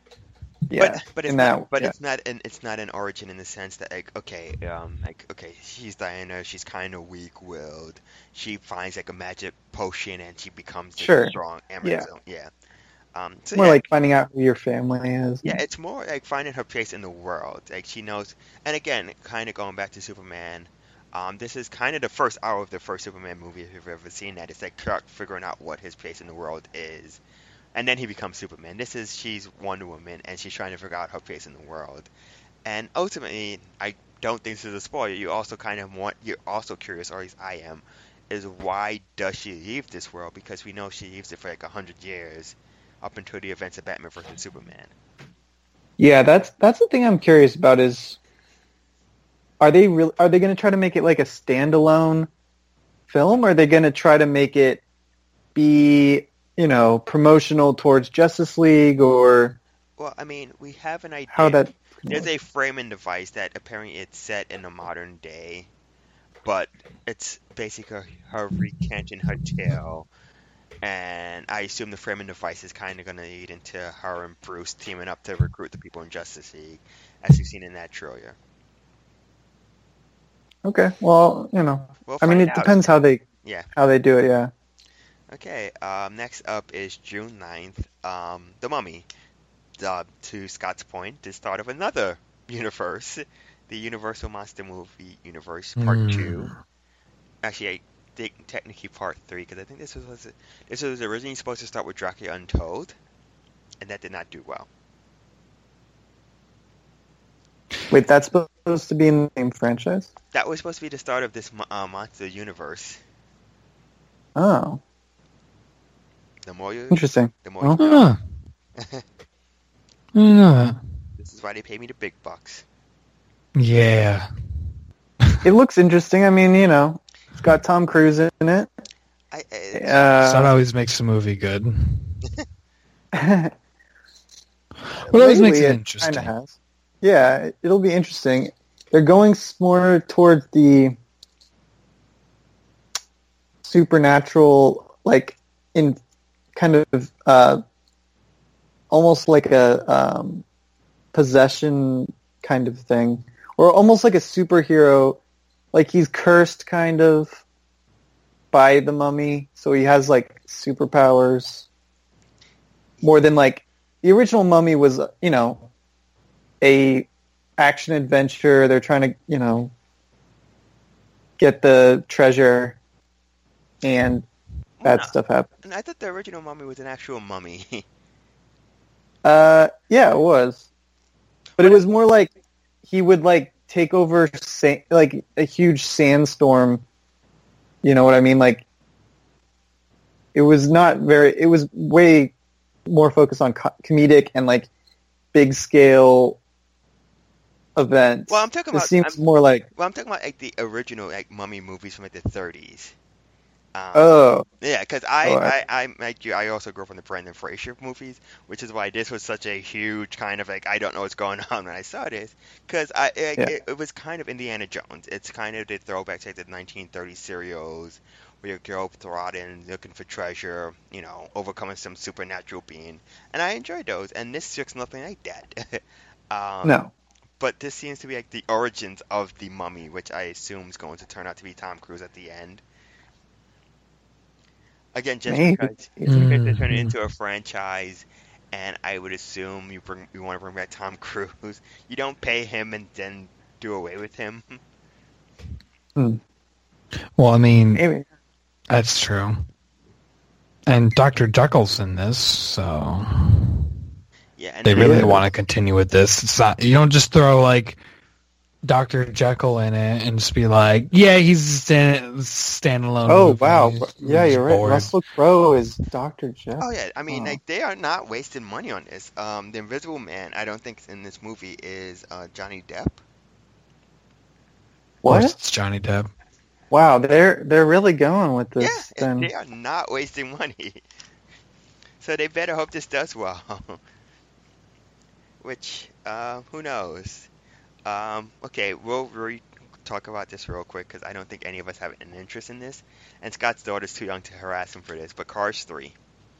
Speaker 2: Yeah,
Speaker 1: But but it's
Speaker 2: in
Speaker 1: not
Speaker 2: that,
Speaker 1: but
Speaker 2: yeah.
Speaker 1: it's not an it's not an origin in the sense that like okay um like okay she's Diana, she's kind of weak-willed, she finds like a magic potion and she becomes this
Speaker 2: Sure.
Speaker 1: strong
Speaker 2: Yeah.
Speaker 1: Amazon. Yeah. Um so
Speaker 2: More
Speaker 1: yeah,
Speaker 2: like finding out who your family is.
Speaker 1: yeah, it's more like finding her place in the world. Like she knows, and again, kind of going back to Superman. Um, this is kind of the first hour of the first Superman movie if you've ever seen that. It's like Clark figuring out what his place in the world is, and then he becomes Superman. This is she's Wonder Woman, and she's trying to figure out her place in the world. And ultimately, I don't think this is a spoiler. You also kind of want, you're also curious, or at least I am, is why does she leave this world? Because we know she leaves it for like a hundred years, up until the events of Batman versus Superman.
Speaker 2: Yeah, that's that's the thing I'm curious about. Is are they real? Are they going to try to make it like a standalone film? Or are they going to try to make it be, you know, promotional towards Justice League, or
Speaker 1: Well, I mean, we have an idea.
Speaker 2: how that?
Speaker 1: There's a framing device that apparently it's set in the modern day, but it's basically her recanting her tale. And I assume the framing device is kind of going to lead into her and Bruce teaming up to recruit the people in Justice League, as you've seen in that trailer.
Speaker 2: Okay, well, you know,
Speaker 1: We'll
Speaker 2: I mean,
Speaker 1: find
Speaker 2: it
Speaker 1: out.
Speaker 2: depends how they
Speaker 1: Yeah.
Speaker 2: how they do it. Yeah.
Speaker 1: Okay, um, next up is June ninth, um, The Mummy. Uh, to Scott's point, the start of another universe, the Universal Monster Movie Universe Part
Speaker 3: Hmm.
Speaker 1: two. Actually, I think technically Part three, because I think this was this was originally supposed to start with Dracula Untold, and that did not do well.
Speaker 2: Wait, that's supposed to be in the same franchise?
Speaker 1: That was supposed to be the start of this mo- uh, monster universe.
Speaker 2: Oh,
Speaker 1: The more you,
Speaker 2: interesting.
Speaker 1: the more you
Speaker 2: Well,
Speaker 1: know.
Speaker 3: Huh. I didn't know that.
Speaker 1: This is why they pay me the big bucks.
Speaker 3: Yeah.
Speaker 2: It looks interesting. I mean, you know, it's got Tom Cruise in it.
Speaker 1: I, I
Speaker 3: That
Speaker 2: Uh,
Speaker 3: always makes a movie good.
Speaker 2: what
Speaker 3: What always makes it interesting.
Speaker 2: Kind of has. Yeah, it- it'll be interesting. They're going s- more towards the supernatural, like in kind of uh, almost like a um, possession kind of thing, or almost like a superhero, like he's cursed kind of by the mummy, so he has like superpowers more than like the original Mummy was, you know, a action adventure. They're trying to, you know, get the treasure, and bad
Speaker 1: Well,
Speaker 2: stuff happens.
Speaker 1: And I thought the original Mummy was an actual mummy.
Speaker 2: Uh, yeah, it was, but it was more like he would like take over sa- like a huge sandstorm. You know what I mean? Like it was not very. It was way more focused on co- comedic and like big scale events.
Speaker 1: Well, I'm talking
Speaker 2: It
Speaker 1: about.
Speaker 2: seems
Speaker 1: I'm,
Speaker 2: more like
Speaker 1: well, I'm talking about like the original like mummy movies from like the thirties. Um,
Speaker 2: oh
Speaker 1: Yeah, because I,
Speaker 2: Oh,
Speaker 1: I,
Speaker 2: I-
Speaker 1: I, like you, I also grew up on the Brendan Fraser movies, which is why this was such a huge kind of like I don't know what's going on when I saw this, because I it,
Speaker 2: Yeah.
Speaker 1: it, it was kind of Indiana Jones. It's kind of the throwback to like, the nineteen thirties serials where you go throttling, looking for treasure, you know, overcoming some supernatural being, and I enjoyed those. And this looks nothing like that. um,
Speaker 2: no.
Speaker 1: But this seems to be like the origins of the Mummy, which I assume is going to turn out to be Tom Cruise at the end. Again, just
Speaker 2: Maybe.
Speaker 1: because it's going to turn it
Speaker 3: Mhm.
Speaker 1: into a franchise, and I would assume you bring you want to bring back Tom Cruise. You don't pay him and then do away with him.
Speaker 3: Well, I mean,
Speaker 2: Maybe.
Speaker 3: that's true. And Doctor Jekyll's in this, so
Speaker 1: Yeah, and
Speaker 3: they
Speaker 1: then-
Speaker 3: really
Speaker 2: Yeah.
Speaker 3: want to continue with this. It's not you don't just throw like Doctor Jekyll in it and just be like, yeah, he's a stand standalone.
Speaker 2: Oh
Speaker 3: movie.
Speaker 2: wow.
Speaker 3: He's-
Speaker 2: Yeah,
Speaker 3: he's
Speaker 2: you're right.
Speaker 3: bored.
Speaker 2: Russell Crowe is Doctor Jeff.
Speaker 1: Oh yeah, I mean,
Speaker 2: Oh.
Speaker 1: like they are not wasting money on this. Um, the Invisible Man, I don't think in this movie is uh, Johnny Depp.
Speaker 3: Of course,
Speaker 2: What?
Speaker 3: it's Johnny Depp.
Speaker 2: Wow, they're they're really going with this.
Speaker 1: Yeah,
Speaker 2: then.
Speaker 1: they are not wasting money. So they better hope this does well. Which, uh, who knows? Um, okay, we'll re- talk about this real quick because I don't think any of us have an interest in this. And Scott's daughter's too young to harass him for this. But Cars three.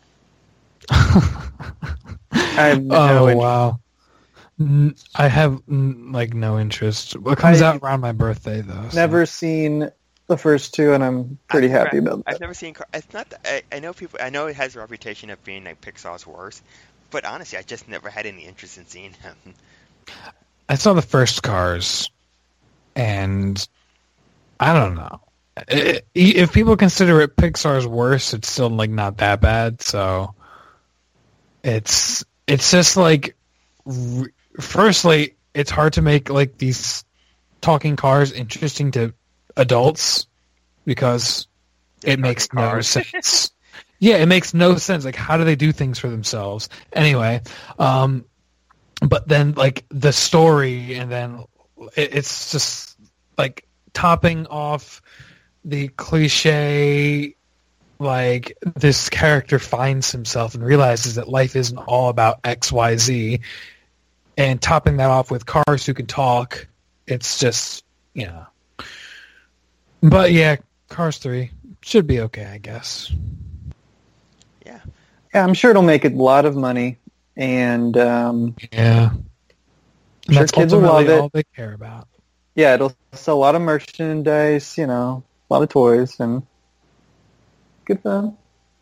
Speaker 2: I have no
Speaker 3: oh
Speaker 2: interest.
Speaker 3: wow. N- I have mm, like no interest. It comes
Speaker 2: I-
Speaker 3: out around my birthday though. so-
Speaker 2: Never seen the first two, and I'm pretty
Speaker 1: I've never-
Speaker 2: happy about
Speaker 1: I've
Speaker 2: that.
Speaker 1: never seen. Car- it's not. That, I, I know people. I know it has a reputation of being like Pixar's worst. But honestly, I just never had any interest in seeing him.
Speaker 3: I saw the first Cars, and I don't know. I- if people consider it Pixar's worst, it's still like not that bad. So it's it's just like, r- firstly, it's hard to make like these talking cars interesting to adults because
Speaker 1: They're
Speaker 3: it makes
Speaker 1: talking
Speaker 3: no
Speaker 1: cars.
Speaker 3: sense. Yeah, it makes no sense. Like, how do they do things for themselves? Anyway, um, but then like the story, and then it, it's just like topping off the cliche. Like, this character finds himself and realizes that life isn't all about X, Y, Z, and topping that off with cars who can talk. It's just, you know. But yeah, Cars three should be okay, I guess.
Speaker 1: Yeah.
Speaker 2: Yeah, I'm sure it'll make a lot of money, and um,
Speaker 3: Yeah. And
Speaker 2: sure
Speaker 3: that's
Speaker 2: kids will
Speaker 3: ultimately
Speaker 2: love it.
Speaker 3: all they care about.
Speaker 2: yeah, it'll sell a lot of merchandise, you know, a lot of toys, and good for them.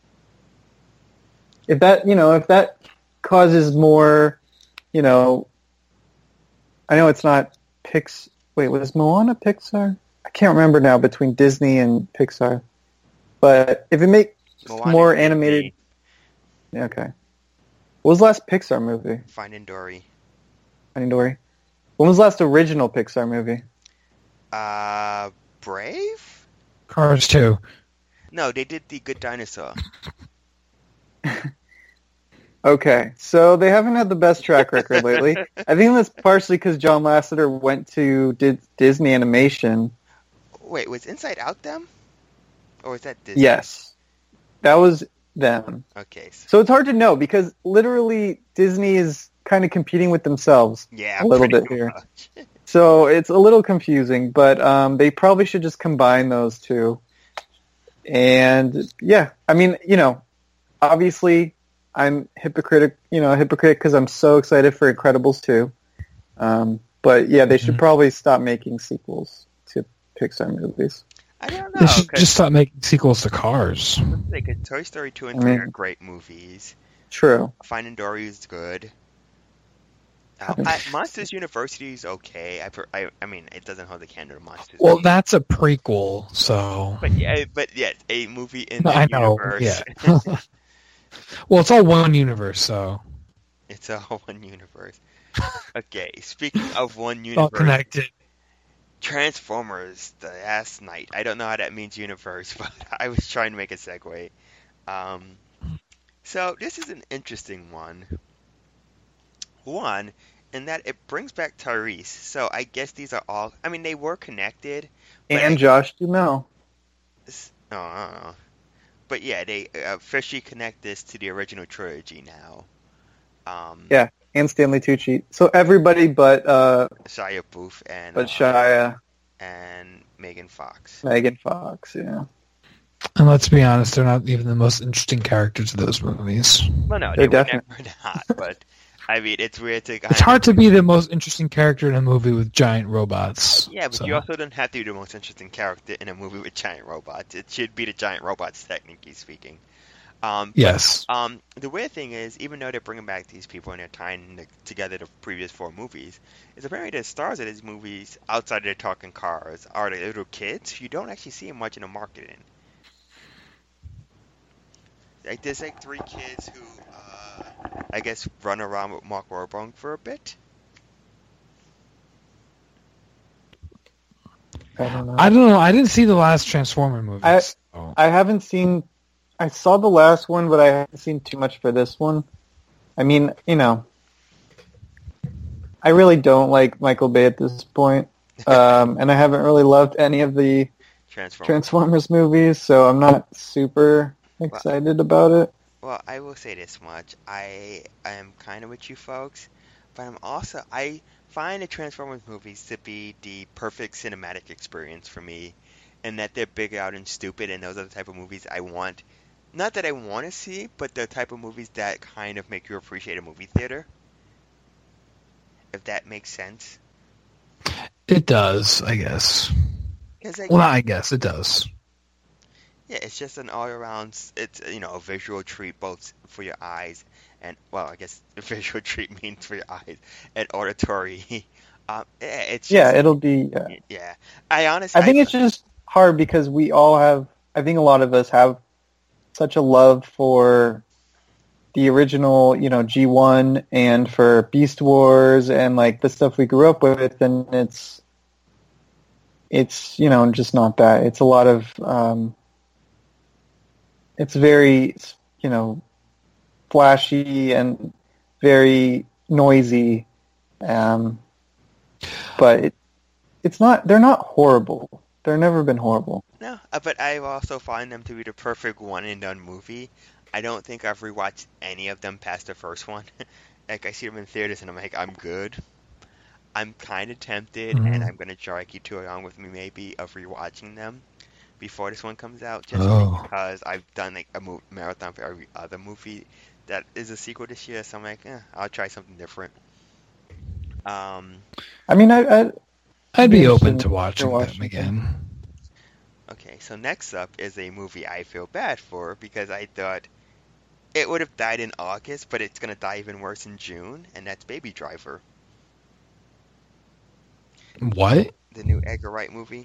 Speaker 2: If that, you know, if that causes more, you know, I know it's not Pix. Wait, was Moana Pixar? I can't remember now between Disney and Pixar. But if it makes
Speaker 1: Moana
Speaker 2: more
Speaker 1: Disney,
Speaker 2: animated, yeah, okay. What was the last Pixar movie?
Speaker 1: Finding Dory.
Speaker 2: Finding Dory. When was the last original Pixar movie?
Speaker 1: Uh, Brave?
Speaker 3: Cars two.
Speaker 1: No, they did the Good Dinosaur.
Speaker 2: Okay, so they haven't had the best track record lately. I think that's partially because John Lasseter went to Di- Disney Animation.
Speaker 1: Wait, was Inside Out them? Or was that Disney?
Speaker 2: Yes, that was them.
Speaker 1: Okay. So,
Speaker 2: So it's hard to know because literally Disney is kind of competing with themselves.
Speaker 1: yeah,
Speaker 2: a little
Speaker 1: pretty
Speaker 2: bit here.
Speaker 1: much.
Speaker 2: So it's a little confusing, but um, they probably should just combine those two. And yeah, I mean, you know, obviously I'm hypocritic, you know, a hypocrite because I'm so excited for Incredibles two. Um, but yeah, they should
Speaker 3: Mhm.
Speaker 2: probably stop making sequels to Pixar movies.
Speaker 1: I don't know.
Speaker 3: They should
Speaker 1: 'cause
Speaker 3: just stop making sequels to Cars.
Speaker 1: like, Toy Story two and
Speaker 2: I
Speaker 1: three
Speaker 2: mean-
Speaker 1: are great movies.
Speaker 2: True.
Speaker 1: Finding Dory is good. Uh, I, Monsters University is okay. I, per- I I mean, it doesn't hold the candle to Monsters.
Speaker 3: Well, that's a prequel, so.
Speaker 1: But yeah, but yeah, a movie in the
Speaker 3: I know.
Speaker 1: universe.
Speaker 3: Yeah. Well, it's all one universe, so.
Speaker 1: It's all one universe. Okay, speaking of one
Speaker 3: It's all
Speaker 1: universe,
Speaker 3: connected.
Speaker 1: Transformers: The Last Night. I don't know how that means universe, but I was trying to make a segue. Um, so this is an interesting one. One, in that it brings back Tyrese. So I guess these are all. I mean, they were connected. But
Speaker 2: And
Speaker 1: I,
Speaker 2: Josh Duhamel.
Speaker 1: oh, I don't know. But yeah, they officially connect this to the original trilogy now. Um,
Speaker 2: Yeah, and Stanley Tucci. So everybody but uh,
Speaker 1: Shia Booth and
Speaker 2: but
Speaker 1: uh,
Speaker 2: Shia,
Speaker 1: and Megan Fox.
Speaker 2: Megan Fox. Yeah,
Speaker 3: And let's be honest, they're not even the most interesting characters of those movies.
Speaker 1: Well, no,
Speaker 2: They're
Speaker 1: they were
Speaker 2: definitely-
Speaker 1: never not. But I mean, it's weird to. Kind
Speaker 3: It's hard to be the most interesting character in a movie with giant robots.
Speaker 1: Yeah, but
Speaker 3: so.
Speaker 1: you also don't have to be the most interesting character in a movie with giant robots. It should be the giant robots, technically speaking. Um,
Speaker 3: Yes.
Speaker 1: But, um, the weird thing is, even though they're bringing back these people and they're tying the, together the previous four movies, is apparently the stars of these movies, outside of the talking cars, are the little kids who you don't actually see much in the marketing. Like, there's like three kids who, uh, I guess, run around with Mark Wahlberg for a bit.
Speaker 2: I don't know.
Speaker 3: I don't know. I didn't see the last Transformer movie.
Speaker 2: I-
Speaker 3: so.
Speaker 2: I haven't seen. I saw the last one, but I haven't seen too much for this one. I mean, you know, I really don't like Michael Bay at this point, um, and I haven't really loved any of the
Speaker 1: Transformers.
Speaker 2: Transformers movies, so I'm not super excited about it.
Speaker 1: Well, I will say this much. I am kind of with you folks, but I'm also, I find the Transformers movies to be the perfect cinematic experience for me, and that they're big out and stupid, and those are the type of movies I want. Not that I want to see, but the type of movies that kind of make you appreciate a movie theater. If that makes sense.
Speaker 3: It does, I guess.
Speaker 1: 'Cause, like,
Speaker 3: Well, not I guess. It does.
Speaker 1: yeah, it's just an all-around, s- it's, you know, a visual treat both for your eyes and, well, I guess a visual treat means for your eyes and auditory. Um, yeah, it's
Speaker 2: Yeah,
Speaker 1: just,
Speaker 2: it'll be. Yeah.
Speaker 1: yeah. I honestly,
Speaker 2: I think it's just hard because we all have. I think a lot of us have such a love for the original, you know, G one and for Beast Wars and like the stuff we grew up with, and it's it's you know just not that. It's a lot of um, it's very you know flashy and very noisy, um, but it, it's not. They're not horrible. They've never been horrible.
Speaker 1: No, uh, but I also find them to be the perfect one and done movie. I don't think I've rewatched any of them past the first one. Like, I see them in theaters and I'm like, I'm good. I'm kind of tempted,
Speaker 3: Mhm.
Speaker 1: and I'm going to drag you two along with me maybe of rewatching them before this one comes out, just
Speaker 3: Oh.
Speaker 1: because I've done like a mo- marathon for every other movie that is a sequel this year, so I'm like, eh, I'll try something different. Um,
Speaker 2: I mean, I, I
Speaker 3: I'd be open
Speaker 2: Interesting
Speaker 3: to watching
Speaker 2: to watch
Speaker 3: them again.
Speaker 1: Okay, so next up is a movie I feel bad for because I thought it would have died in August, but it's going to die even worse in June, and that's Baby Driver,
Speaker 3: What?
Speaker 1: the new Edgar Wright movie.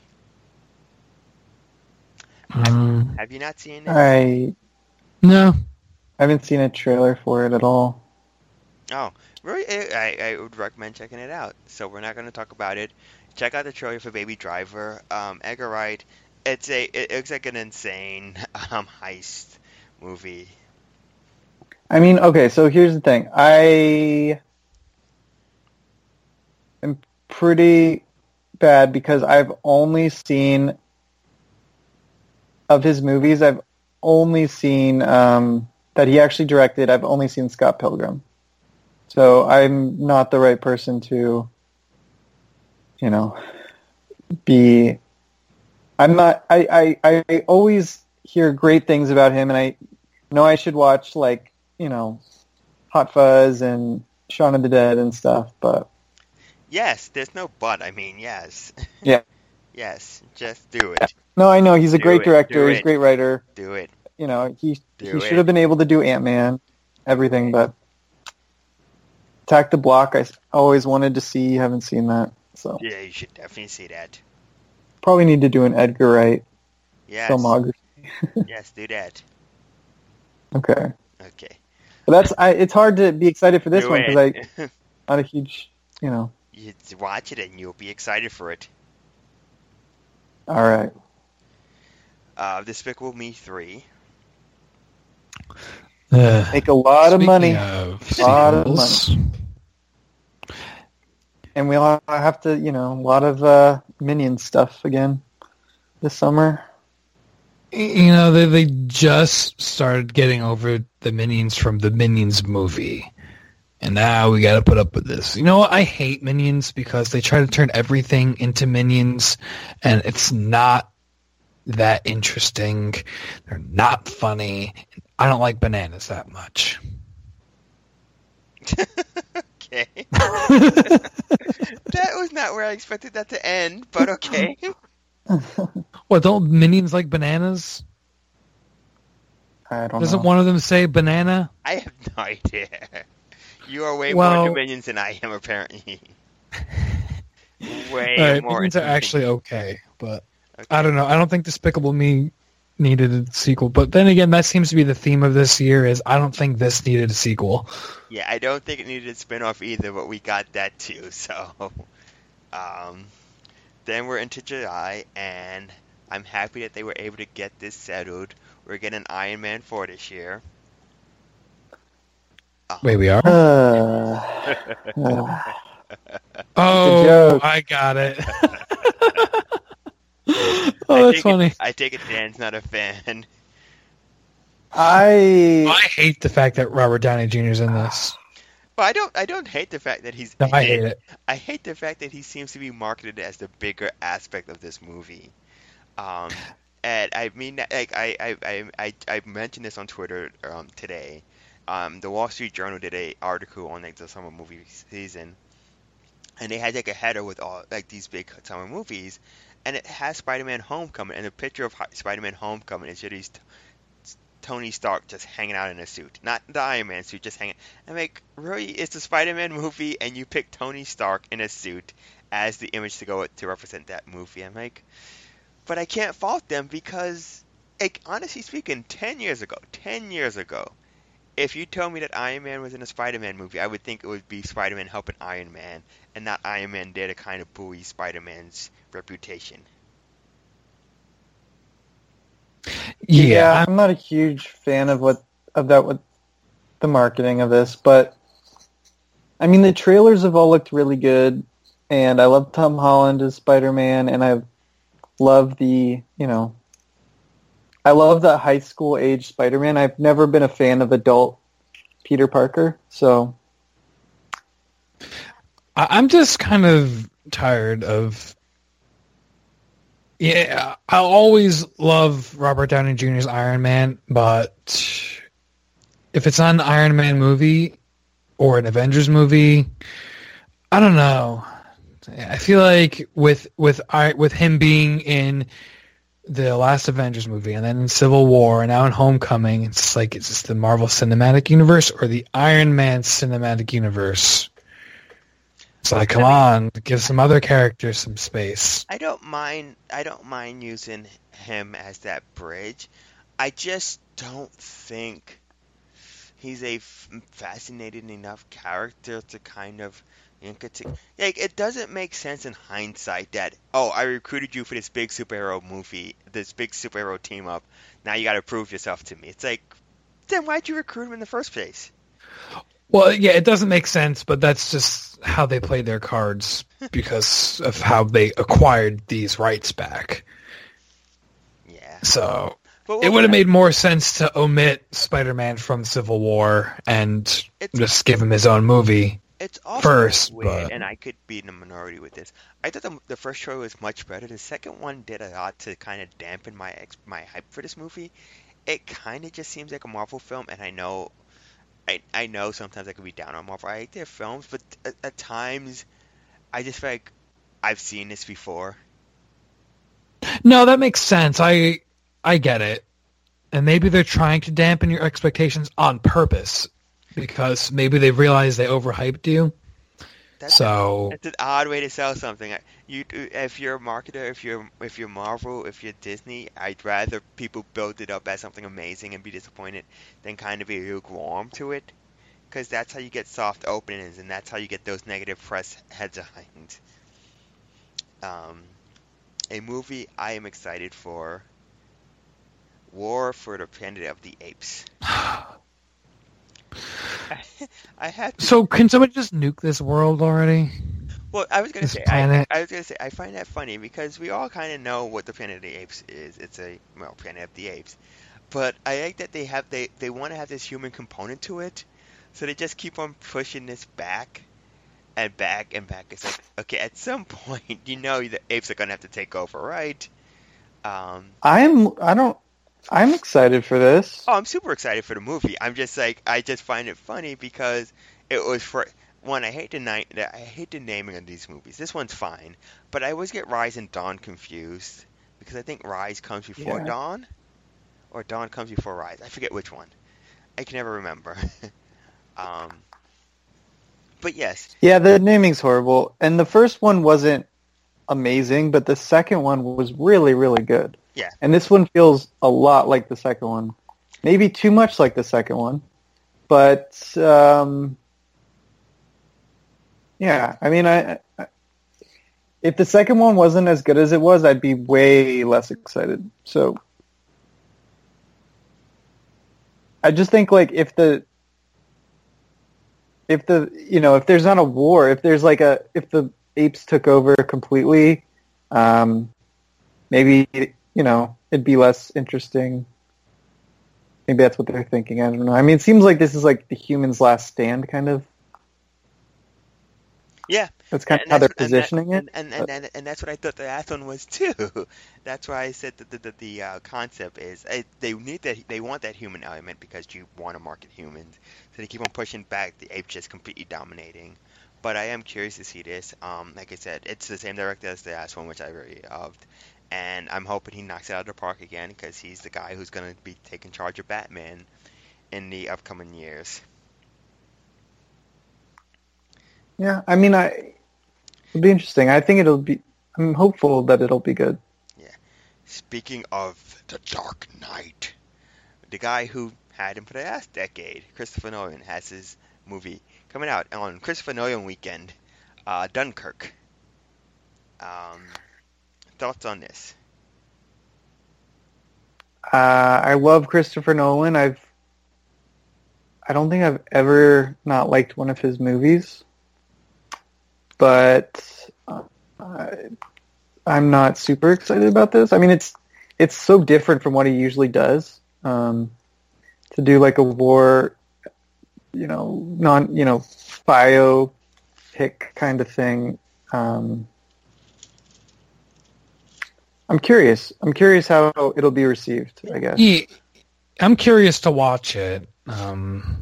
Speaker 3: Um,
Speaker 1: Have you not seen it?
Speaker 2: I
Speaker 3: no.
Speaker 2: haven't seen a trailer for it at all.
Speaker 1: Oh, really? I, I would recommend checking it out. So we're not going to talk about it. Check out the trailer for Baby Driver. Um, Edgar Wright. It's a it looks like an insane um, heist movie.
Speaker 2: I mean, okay, so here's the thing. I am pretty bad because I've only seen of his movies. I've only seen um, that he actually directed. I've only seen Scott Pilgrim, so I'm not the right person to, you know, be. I'm not. I, I, I always hear great things about him, and I know I should watch like you know, Hot Fuzz and Shaun of the Dead and stuff. But
Speaker 1: Yes, there's no but. I mean, yes.
Speaker 2: Yeah.
Speaker 1: Yes, just do it.
Speaker 2: no, I know he's a
Speaker 1: Do
Speaker 2: great
Speaker 1: it,
Speaker 2: director.
Speaker 1: do
Speaker 2: He's a
Speaker 1: it.
Speaker 2: great writer.
Speaker 1: Do it.
Speaker 2: You know, he
Speaker 1: Do
Speaker 2: he
Speaker 1: it.
Speaker 2: should have been able to do Ant-Man, everything, but Attack the Block, I s- always wanted to see. Haven't seen that. So
Speaker 1: Yeah, you should definitely see that.
Speaker 2: probably need to do an Edgar Wright
Speaker 1: Yes.
Speaker 2: filmography.
Speaker 1: Yes, do that.
Speaker 2: Okay.
Speaker 1: Okay.
Speaker 2: But that's I. It's hard to be excited for this
Speaker 1: Do
Speaker 2: one because
Speaker 1: it.
Speaker 2: I'm not a huge, you know.
Speaker 1: You watch it and you'll be excited for it.
Speaker 2: All right.
Speaker 1: Uh, Despicable Me three.
Speaker 3: Uh,
Speaker 2: Make a lot of
Speaker 3: speaking
Speaker 2: money,
Speaker 3: Of
Speaker 2: Lot of
Speaker 3: sequels,
Speaker 2: and we all have to, you know, a lot of uh, Minion stuff again this summer.
Speaker 3: You know, they they just started getting over the Minions from the Minions movie. And now we got to put up with this. You know what? I hate Minions because they try to turn everything into Minions, and it's not that interesting. They're not funny. I don't like bananas that much.
Speaker 1: Okay. That was not where I expected that to end, but okay.
Speaker 3: What, don't Minions like bananas?
Speaker 2: I don't
Speaker 3: Doesn't
Speaker 2: know.
Speaker 3: one of them say banana?
Speaker 1: I have no idea. You are way
Speaker 3: Well-
Speaker 1: more into Minions than I am, apparently. Way
Speaker 3: All right,
Speaker 1: more.
Speaker 3: Minions are
Speaker 1: into
Speaker 3: actually okay, but
Speaker 1: Okay.
Speaker 3: I don't know. I don't think Despicable Me needed a sequel. But then again, that seems to be the theme of this year is I don't think this needed a sequel.
Speaker 1: Yeah, I don't think it needed a spin-off either, but we got that too, so... Um, then we're into July, and I'm happy that they were able to get this settled. We're getting Iron Man four this year. Um,
Speaker 3: Wait, we are?
Speaker 2: Uh, uh,
Speaker 3: Oh,
Speaker 2: joke.
Speaker 3: I got it.
Speaker 1: I
Speaker 3: Oh, that's
Speaker 1: take
Speaker 3: funny.
Speaker 1: It, I take it Dan's not a fan.
Speaker 2: I
Speaker 3: I hate the fact that Robert Downey Junior is in this.
Speaker 1: But I don't I don't hate the fact that he's
Speaker 3: No, I hate it.
Speaker 1: I hate the fact that he seems to be marketed as the bigger aspect of this movie. Um, and I mean, like I I, I, I, I mentioned this on Twitter um, today. Um, the Wall Street Journal did a article on like the summer movie season, and they had like a header with all like these big summer movies, and it has Spider-Man: Homecoming, and the picture of Hi- Spider-Man: Homecoming is just t- Tony Stark just hanging out in a suit, not the Iron Man suit, just hanging. I'm like, really, it's a Spider-Man movie, and you pick Tony Stark in a suit as the image to go with, to represent that movie. I'm like, but I can't fault them because, like, honestly speaking, ten years ago, ten years ago, if you told me that Iron Man was in a Spider-Man movie, I would think it would be Spider-Man helping Iron Man, and not Iron Man there to kind of buoy Spider-Man's reputation.
Speaker 3: Yeah,
Speaker 2: yeah, I'm not a huge fan of what of that with the marketing of this, but I mean the trailers have all looked really good, and I love Tom Holland as Spider-Man, and I love the you know I love the high school age Spider-Man. I've never been a fan of adult Peter Parker, so
Speaker 3: I- I'm just kind of tired of. Yeah, I always love Robert Downey Junior's Iron Man, but if it's not an Iron Man movie or an Avengers movie, I don't know. I feel like with with I with him being in the last Avengers movie and then in Civil War and now in Homecoming, it's like it's just the Marvel Cinematic Universe or the Iron Man Cinematic Universe. It's like, come on, give some other characters some space.
Speaker 1: I don't mind. I don't mind using him as that bridge. I just don't think he's a f- fascinating enough character to kind of link it to. Like, it doesn't make sense in hindsight that, oh, I recruited you for this big superhero movie, this big superhero team up. Now you got to prove yourself to me. It's like, then why'd you recruit him in the first place?
Speaker 3: Well, yeah, it doesn't make sense, but that's just how they played their cards because of how they acquired these rights back.
Speaker 1: Yeah.
Speaker 3: So
Speaker 1: But
Speaker 3: it would have made more sense to omit Spider-Man from Civil War and
Speaker 1: It's-
Speaker 3: just give him his own movie.
Speaker 1: It's also
Speaker 3: first,
Speaker 1: weird,
Speaker 3: but-
Speaker 1: and I could be in the minority with this. I thought the, the first trailer was much better. The second one did a lot to kind of dampen my ex, my hype for this movie. It kind of just seems like a Marvel film, and I know, I I know sometimes I could be down on Marvel. I like their films, but at, at times, I just feel like I've seen this before.
Speaker 3: No, that makes sense. I I get it. And maybe they're trying to dampen your expectations on purpose. because maybe they realized they overhyped you.
Speaker 1: That's
Speaker 3: So
Speaker 1: It's an odd way to sell something. I- You, do- if you're a marketer, if you're if you're Marvel, if you're Disney, I'd rather people build it up as something amazing and be disappointed than kind of be lukewarm to it, because that's how you get soft openings and that's how you get those negative press headlines. Um, a movie I am excited for: War for the Planet of the Apes. I had to.
Speaker 3: so can somebody just nuke this world already?
Speaker 1: Well, I was gonna
Speaker 3: This
Speaker 1: say, I,
Speaker 3: planet?
Speaker 1: I was gonna say, I find that funny because we all kind of know what the Planet of the Apes is. It's a, well, Planet of the Apes. But I like that they have, they, they want to have this human component to it, so they just keep on pushing this back and back and back. It's like, okay, at some point, you know the apes are gonna have to take over, right? Um,
Speaker 2: I'm I don't I'm excited for this.
Speaker 1: oh, I'm super excited for the movie. I'm just like, I just find it funny because it was for one. I hate the night. I hate the naming of these movies. This one's fine, but I always get Rise and Dawn confused because I think Rise comes before
Speaker 2: Yeah.
Speaker 1: Dawn, or Dawn comes before Rise. I forget which one. I can never remember. um, but yes,
Speaker 2: Yeah, the naming's horrible. And the first one wasn't amazing, but the second one was really, really good.
Speaker 1: yeah,
Speaker 2: And this one feels a lot like the second one. Maybe too much like the second one. But um, yeah, I mean, I, I if the second one wasn't as good as it was, I'd be way less excited. So I just think like if the if the you know if there's not a war, if there's like a if the apes took over completely, um, maybe you know it'd be less interesting. Maybe that's what they're thinking. I don't know. I mean, it seems like this is like the humans' last stand, kind of.
Speaker 1: yeah.
Speaker 2: That's kind
Speaker 1: And
Speaker 2: of how they're
Speaker 1: that's and that,
Speaker 2: positioning it.
Speaker 1: and, and, and, and, and that's what I thought the last one was too. That's why I said that the the, the uh, concept is uh, they need that they want that human element because you want to market humans, so they keep on pushing back the ape just completely dominating. But I am curious to see this. Um, like I said, it's the same director as the last one, which I really loved, and I'm hoping he knocks it out of the park again because he's the guy who's going to be taking charge of Batman in the upcoming years.
Speaker 2: Yeah, I mean, I it'll be interesting. I think it'll be. I'm hopeful that it'll be good.
Speaker 1: Yeah. Speaking of the Dark Knight, the guy who had him for the last decade, Christopher Nolan, has his movie coming out on Christopher Nolan weekend, uh, Dunkirk. Um, thoughts on this?
Speaker 2: Uh, I love Christopher Nolan. I've. I don't think I've ever not liked one of his movies, but uh, I, I'm not super excited about this. I mean, it's it's so different from what he usually does. Um, to do like a war, you know, non, you know, biopic kind of thing. Um, I'm curious. I'm curious how it'll be received, I guess.
Speaker 3: Yeah, I'm curious to watch it. Um,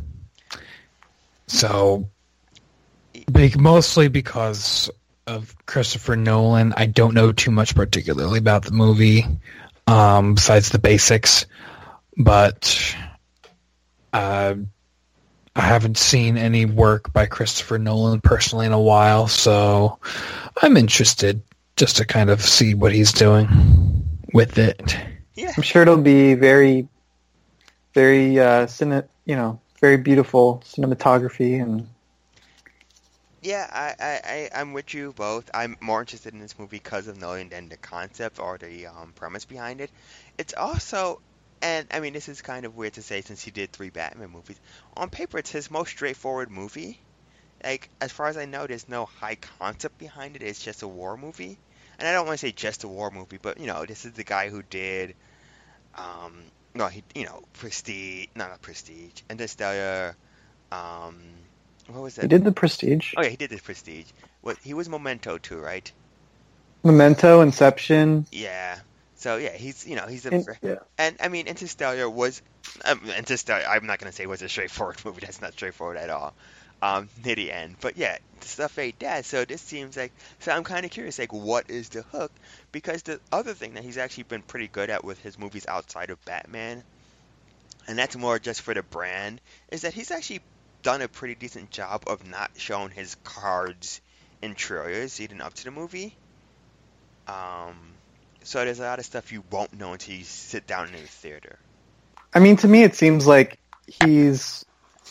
Speaker 3: so, big, mostly because of Christopher Nolan. I don't know too much particularly about the movie, um, besides the basics. But uh, I haven't seen any work by Christopher Nolan personally in a while, so I'm interested just to kind of see what he's doing with it.
Speaker 1: Yeah.
Speaker 2: I'm sure it'll be very, very, uh, cine, you know, very beautiful cinematography and.
Speaker 1: Yeah, I, I, I, I'm with you both. I'm more interested in this movie because of Nolan than the concept or the um, premise behind it. It's also, and I mean, this is kind of weird to say since he did three Batman movies. On paper, it's his most straightforward movie. Like, as far as I know, there's no high concept behind it. It's just a war movie. And I don't want to say just a war movie, but, you know, this is the guy who did, um, no, he, you know, Prestige, no, not Prestige, Interstellar, um, what was that?
Speaker 2: He did The Prestige.
Speaker 1: Oh yeah, he did this Prestige. What he was Memento too, right?
Speaker 2: Memento, Inception.
Speaker 1: Yeah. So yeah, he's you know he's a
Speaker 2: In, yeah.
Speaker 1: and I mean Interstellar was um, Interstellar. I'm not gonna say was a straightforward movie. That's not straightforward at all. Um, near the end, but yeah, the stuff ain't that. So this seems like so I'm kind of curious, like what is the hook? Because the other thing that he's actually been pretty good at with his movies outside of Batman, and that's more just for the brand, is that he's actually done a pretty decent job of not showing his cards in trailers leading up to the movie. Um, so there's a lot of stuff you won't know until you sit down in the theater.
Speaker 2: I mean, to me, it seems like he's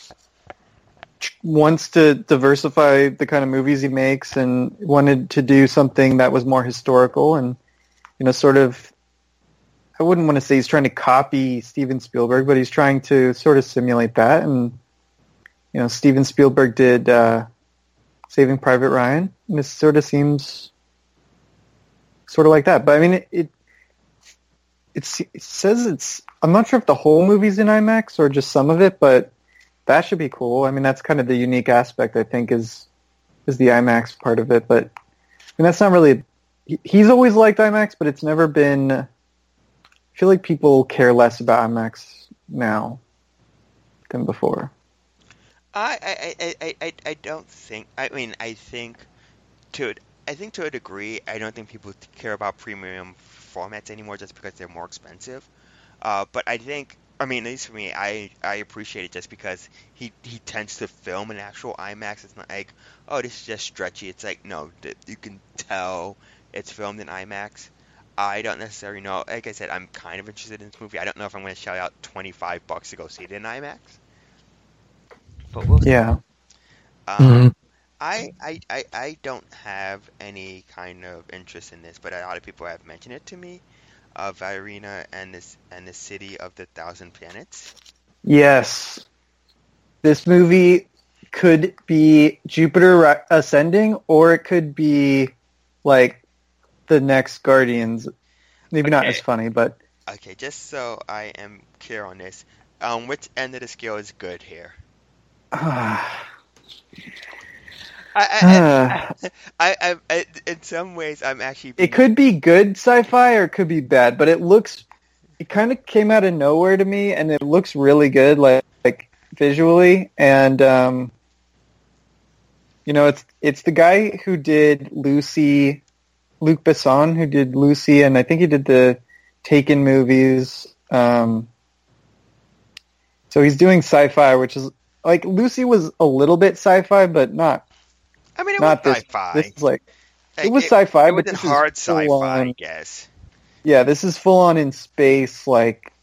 Speaker 2: wants to diversify the kind of movies he makes and wanted to do something that was more historical and, you know, sort of, I wouldn't want to say he's trying to copy Steven Spielberg, but he's trying to sort of simulate that. And, you know, Steven Spielberg did uh, Saving Private Ryan, and this sort of seems sort of like that. But, I mean, it, it, it's, it says it's, I'm not sure if the whole movie's in IMAX or just some of it, but that should be cool. I mean, that's kind of the unique aspect, I think, is is the IMAX part of it. But I mean, that's not really... He, he's always liked IMAX, but it's never been... I feel like people care less about IMAX now than before.
Speaker 1: I I, I, I, I I don't think... I mean, I think to I think to a degree, I don't think people care about premium formats anymore just because they're more expensive. Uh, but I think... I mean, at least for me, I, I appreciate it just because he, he tends to film an actual IMAX. It's not like, oh, this is just stretchy. It's like, no, th- you can tell it's filmed in IMAX. I don't necessarily know. Like I said, I'm kind of interested in this movie. I don't know if I'm going to shell out twenty-five bucks to go see it in IMAX. But we'll see.
Speaker 2: Yeah.
Speaker 1: Um,
Speaker 3: Mm-hmm.
Speaker 1: I, I, I, I don't have any kind of interest in this, but a lot of people have mentioned it to me. Uh, Valerina and this and the City of the Thousand Planets.
Speaker 2: Yes. This movie could be Jupiter Ascending, or it could be, like, the next Guardians. Maybe not
Speaker 1: Okay.
Speaker 2: as funny, but...
Speaker 1: Okay, just so I am clear on this, um, which end of the scale is good here? I, I, I, I, I, in some ways, I'm actually.
Speaker 2: It could be good sci-fi or it could be bad, but it looks, it kind of came out of nowhere to me, and it looks really good, like, like visually, and um, you know, it's it's the guy who did Lucy, Luc Besson, who did Lucy, and I think he did the Taken movies. Um, so he's doing sci-fi, which is like Lucy was a little bit sci-fi, but not.
Speaker 1: I mean, it
Speaker 2: Not
Speaker 1: was
Speaker 2: this.
Speaker 1: sci-fi.
Speaker 2: This is like,
Speaker 1: Like,
Speaker 2: it was sci-fi,
Speaker 1: It
Speaker 2: but
Speaker 1: wasn't
Speaker 2: this is
Speaker 1: hard
Speaker 2: full
Speaker 1: sci-fi, I
Speaker 2: on-
Speaker 1: guess.
Speaker 2: Yeah, this is full on in space. Like,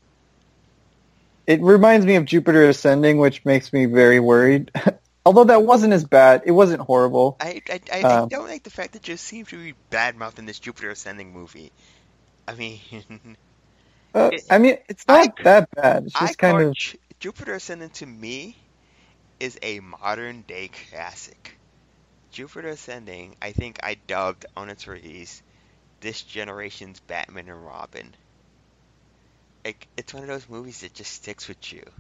Speaker 2: it reminds me of Jupiter Ascending, which makes me very worried. Although that wasn't as bad, it wasn't horrible.
Speaker 1: I, I, I,
Speaker 2: Um,
Speaker 1: I don't like the fact that you seem to be bad-mouthing this Jupiter Ascending movie. I mean,
Speaker 2: Uh,
Speaker 1: it-
Speaker 2: I mean, it's not
Speaker 1: I-
Speaker 2: that bad. It's
Speaker 1: I
Speaker 2: just kind
Speaker 1: call
Speaker 2: of
Speaker 1: Ju- Jupiter Ascending to me is a modern-day classic. Jupiter Ascending, I think I dubbed on its release this generation's Batman and Robin. Like, it's one of those movies that just sticks with you.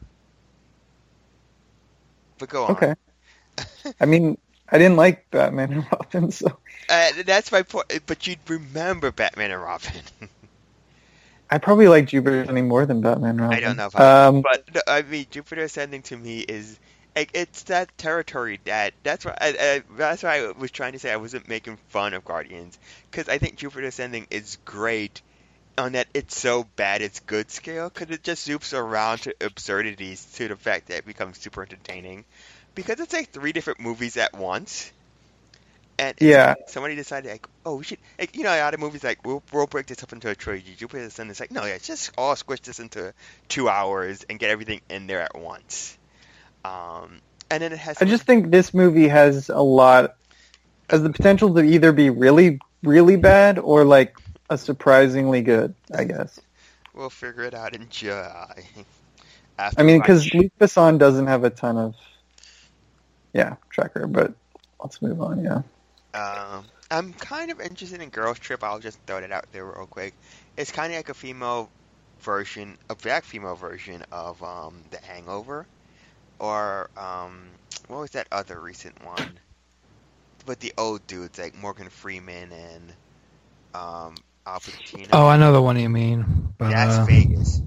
Speaker 1: But go on.
Speaker 2: okay. I mean, I didn't like Batman and Robin, so
Speaker 1: Uh, that's my point. But you'd remember Batman and Robin.
Speaker 2: I probably like Jupiter Ascending more than Batman and Robin.
Speaker 1: I don't know if I.
Speaker 2: Um,
Speaker 1: But no, I mean, Jupiter Ascending to me is like it's that territory that that's why I, I, that's why I was trying to say I wasn't making fun of Guardians, because I think Jupiter Ascending is great on that it's so bad it's good scale, because it just zoops around to absurdities to the fact that it becomes super entertaining, because it's like three different movies at once. And it's
Speaker 2: Yeah.
Speaker 1: like somebody decided, like, oh, we should, like, you know, a lot of movies, like, we'll, we'll break this up into a trilogy. Jupiter Ascending is like, no, yeah, just all squish this into two hours and get everything in there at once. Um, and then it has.
Speaker 2: I just think this movie has a lot, has the potential to either be really, really bad or like a surprisingly good, I guess.
Speaker 1: We'll figure it out in July.
Speaker 2: I mean, because
Speaker 1: After
Speaker 2: Luc Besson doesn't have a ton of, yeah, tracker, but let's move on, yeah.
Speaker 1: Um, I'm kind of interested in Girls Trip. I'll just throw that out there real quick. It's kind of like a female version, a black female version of um, The Hangover, or um, what was that other recent one? With the old dudes like Morgan Freeman and um, Al Pacino.
Speaker 3: Oh, I know the one you mean. But,
Speaker 1: That's
Speaker 3: uh,
Speaker 1: Vegas.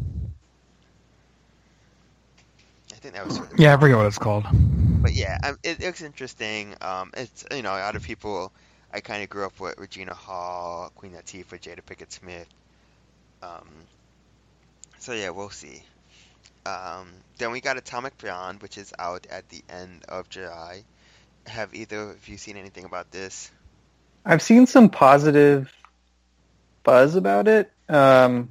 Speaker 1: I think that was. Sort of
Speaker 3: yeah, I forget what it's called.
Speaker 1: But yeah, um, it, it looks interesting. Um, it's you know a lot of people. I kind of grew up with Regina Hall, Queen Latifah, Jada Pinkett Smith. Um, so yeah, we'll see. Um, then we got Atomic Blonde, which is out at the end of July. Have either of you seen anything about this?
Speaker 2: I've seen some positive buzz about it, um,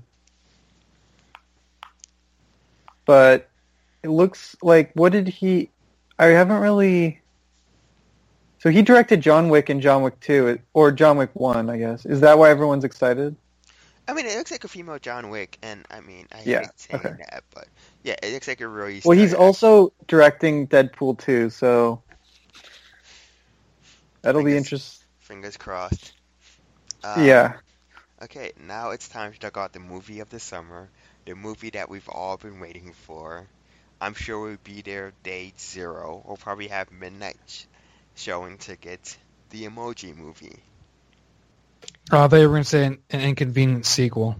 Speaker 2: but it looks like, what did he... I haven't really... So he directed John Wick and John Wick two, or John Wick one, I guess. Is that why everyone's excited?
Speaker 1: I mean, it looks like a female John Wick, and I mean, I
Speaker 2: Yeah,
Speaker 1: hate saying
Speaker 2: okay.
Speaker 1: that, but yeah, it looks like a really...
Speaker 2: Well, he's
Speaker 1: started-
Speaker 2: also directing Deadpool two, so that'll be
Speaker 1: Fingers-
Speaker 2: interesting.
Speaker 1: Fingers crossed. Um,
Speaker 2: Yeah.
Speaker 1: Okay, now it's time to talk about the movie of the summer, the movie that we've all been waiting for. I'm sure we'll be there day zero. We'll probably have midnight sh- showing tickets. The Emoji Movie.
Speaker 3: Oh, they were going to say an, an inconvenient sequel.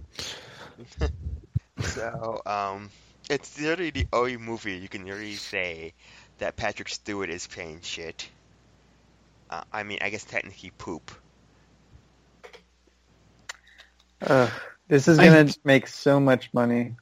Speaker 1: So, um, it's literally the only movie you can really say that Patrick Stewart is playing shit. Uh, I mean, I guess technically poop.
Speaker 2: Ugh, this is
Speaker 3: I-
Speaker 2: going to make so much money.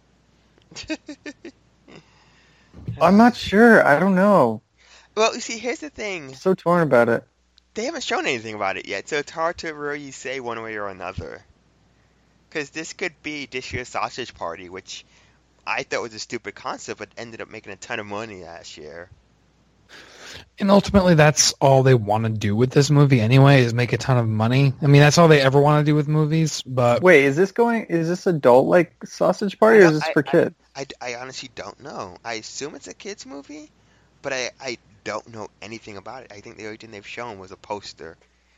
Speaker 2: I'm not sure. I don't know.
Speaker 1: Well, you see, here's the thing.
Speaker 2: I'm so torn about it.
Speaker 1: They haven't shown anything about it yet, so it's hard to really say one way or another. Because this could be this year's Sausage Party, which I thought was a stupid concept, but ended up making a ton of money last year.
Speaker 3: And ultimately, that's all they want to do with this movie anyway, is make a ton of money. I mean, that's all they ever want to do with movies, but...
Speaker 2: Wait, is this going? Is this adult like Sausage Party, or is this
Speaker 1: I-
Speaker 2: for
Speaker 1: I-
Speaker 2: kids?
Speaker 1: I, I honestly don't know. I assume it's a kids movie, but I, I don't know anything about it. I think the only thing they've shown was a poster.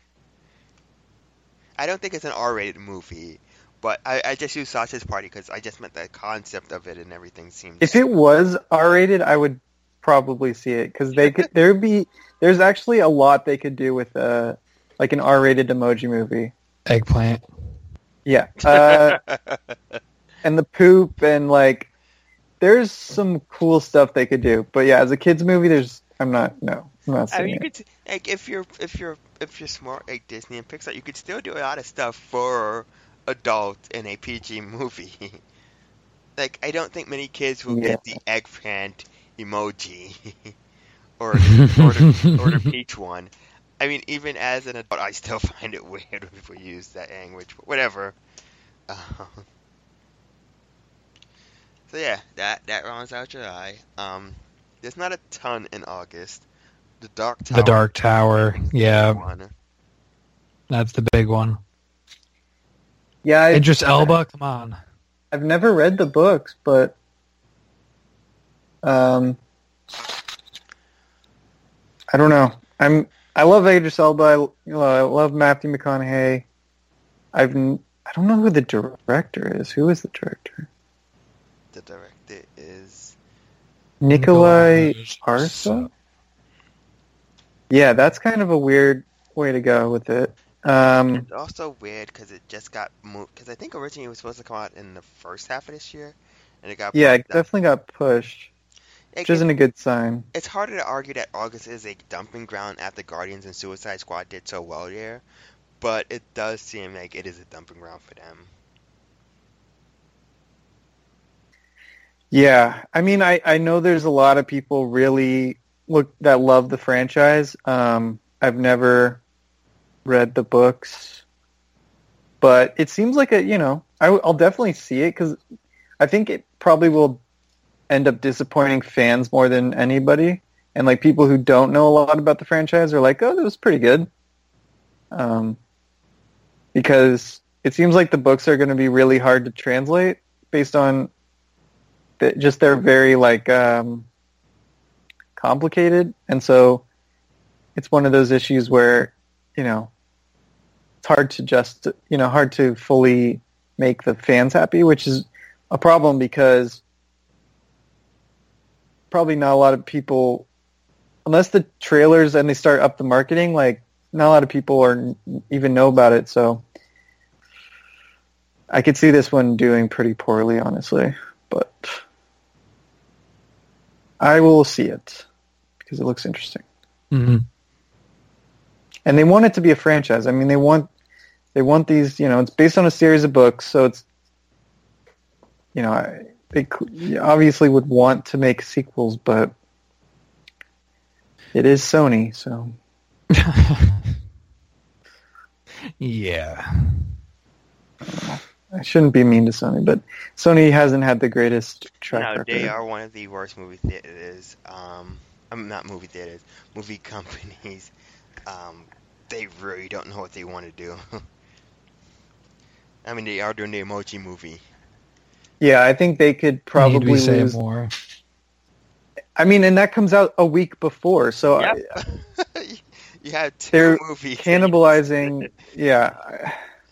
Speaker 1: I don't think it's an R-rated movie, but I, I just use Sausage Party because I just meant the concept of it and everything seems...
Speaker 2: If it was R-rated, I would probably see it because they could. There'd be. There's actually a lot they could do with uh like an R-rated Emoji movie.
Speaker 3: Eggplant.
Speaker 2: Yeah, uh, and the poop and like. There's some cool stuff they could do, but yeah, as a kids movie, there's. I'm not. No, I'm not
Speaker 1: I
Speaker 2: seeing
Speaker 1: mean, you
Speaker 2: it.
Speaker 1: could like if you're if you're if you're smart like Disney and Pixar, you could still do a lot of stuff for adult in a P G movie. Like I don't think many kids will
Speaker 2: Yeah.
Speaker 1: get the eggplant emoji or or the, or the peach one. I mean, even as an adult, I still find it weird when people use that language. But whatever. Um, so yeah, that that rounds out July. Um, there's not a ton in August. The Dark Tower.
Speaker 3: The Dark Tower. Yeah,
Speaker 1: One.
Speaker 3: that's the big one.
Speaker 2: Yeah, I,
Speaker 3: Idris Elba, come on.
Speaker 2: I've never read the books, but um, I don't know. I'm I love Idris Elba. I, you know, I love Matthew McConaughey. I've n- I don't know who the director is. Who is the director?
Speaker 1: The director is
Speaker 2: Nikolai
Speaker 3: Nikolai
Speaker 2: Arsa. Yeah, that's kind of a weird way to go with it. Um,
Speaker 1: it's also weird because it just got moved. Because I think originally it was supposed to come out in the first half of this year, and it got
Speaker 2: yeah,
Speaker 1: bumped
Speaker 2: it
Speaker 1: up.
Speaker 2: definitely got pushed,
Speaker 1: Like,
Speaker 2: which isn't
Speaker 1: it-
Speaker 2: a good sign.
Speaker 1: It's harder to argue that August is a dumping ground after Guardians and Suicide Squad did so well there, but it does seem like it is a dumping ground for them.
Speaker 2: Yeah, I mean, I, I know there's a lot of people really look that love the franchise. Um, I've never read the books, but it seems like a you know I, will definitely see it because I think it probably will end up disappointing fans more than anybody, and like people who don't know a lot about the franchise are like, oh, that was pretty good, um, because it seems like the books are going to be really hard to translate based on that just they're very like um, complicated, and so it's one of those issues where you know it's hard to just you know hard to fully make the fans happy, which is a problem because probably not a lot of people, unless the trailers and they start up the marketing, like not a lot of people are even know about it. So I could see this one doing pretty poorly, honestly, but I will see it because it looks interesting.
Speaker 3: hmm
Speaker 2: And they want it to be a franchise. I mean, they want they want these. You know, it's based on a series of books, so it's you know, I, they obviously would want to make sequels, but it is Sony, so.
Speaker 3: Yeah.
Speaker 2: I shouldn't be mean to Sony, but Sony hasn't had the greatest track
Speaker 1: No,
Speaker 2: record.
Speaker 1: they are one of the worst movie theaters. Um, I'm not movie theaters, movie companies. Um, they really don't know what they want to do. I mean, they are doing the Emoji Movie.
Speaker 2: Yeah, I think they could probably
Speaker 3: Need we say
Speaker 2: lose.
Speaker 3: more?
Speaker 2: I mean, and that comes out a week before, so
Speaker 1: Yep.
Speaker 2: I,
Speaker 1: You have two
Speaker 2: they're
Speaker 1: movies.
Speaker 2: cannibalizing. Yeah,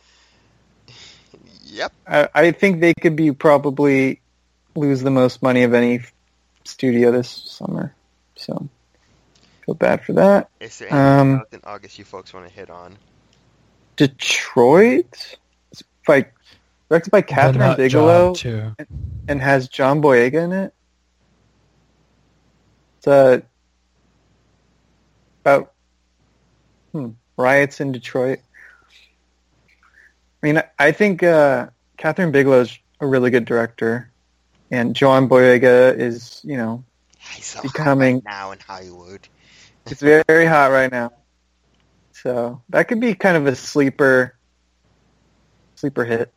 Speaker 1: Yep.
Speaker 2: I, I think they could be probably lose the most money of any studio this summer. So feel bad for that.
Speaker 1: Is there anything
Speaker 2: Um,
Speaker 1: else in August you folks want to hit on?
Speaker 2: Detroit, it's by directed by
Speaker 3: The
Speaker 2: Catherine
Speaker 3: Nut
Speaker 2: Bigelow
Speaker 3: Job, too.
Speaker 2: and has John Boyega in it. It's uh, about hmm, riots in Detroit. I mean, I think uh, Catherine Bigelow is a really good director, and John Boyega is, you know,
Speaker 1: He's so
Speaker 2: becoming-
Speaker 1: hot right now in Hollywood.
Speaker 2: it's very, very hot right now. So that could be kind of a sleeper, sleeper hit.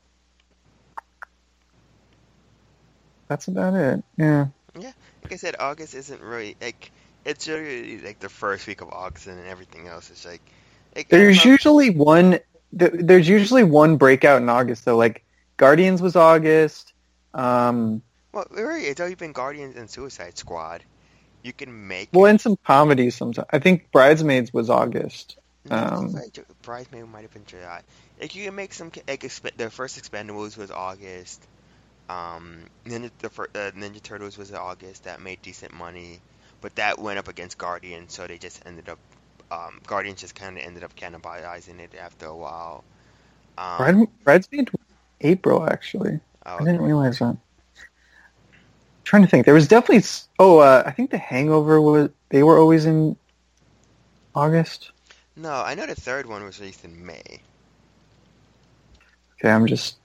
Speaker 2: That's about it. Yeah.
Speaker 1: Like I said, August isn't really like it's really like the first week of August, and everything else is like. like I
Speaker 2: There's
Speaker 1: love-
Speaker 2: usually one. th- There's usually one breakout in August though. Like Guardians was August. Um,
Speaker 1: Well, really, it's always been Guardians and Suicide Squad. You can make.
Speaker 2: well, and some comedies sometimes. I think Bridesmaids was August.
Speaker 1: No,
Speaker 2: um,
Speaker 1: like, Ju- Bridesmaid might have been July. Like you can make some like exp- the first Expendables was August. Um, Ninja the fir- uh, Ninja Turtles was in August. That made decent money, but that went up against Guardians, so they just ended up. Um, Guardians just kind of ended up cannibalizing it after a while. Um,
Speaker 2: Bride, Bridesmaid was April actually.
Speaker 1: oh,
Speaker 2: I didn't realize that. Trying to think. There was definitely. s- Oh, uh, I think The Hangover was. They were always in August.
Speaker 1: no, I know the third one was released in May.
Speaker 2: Okay, I'm just.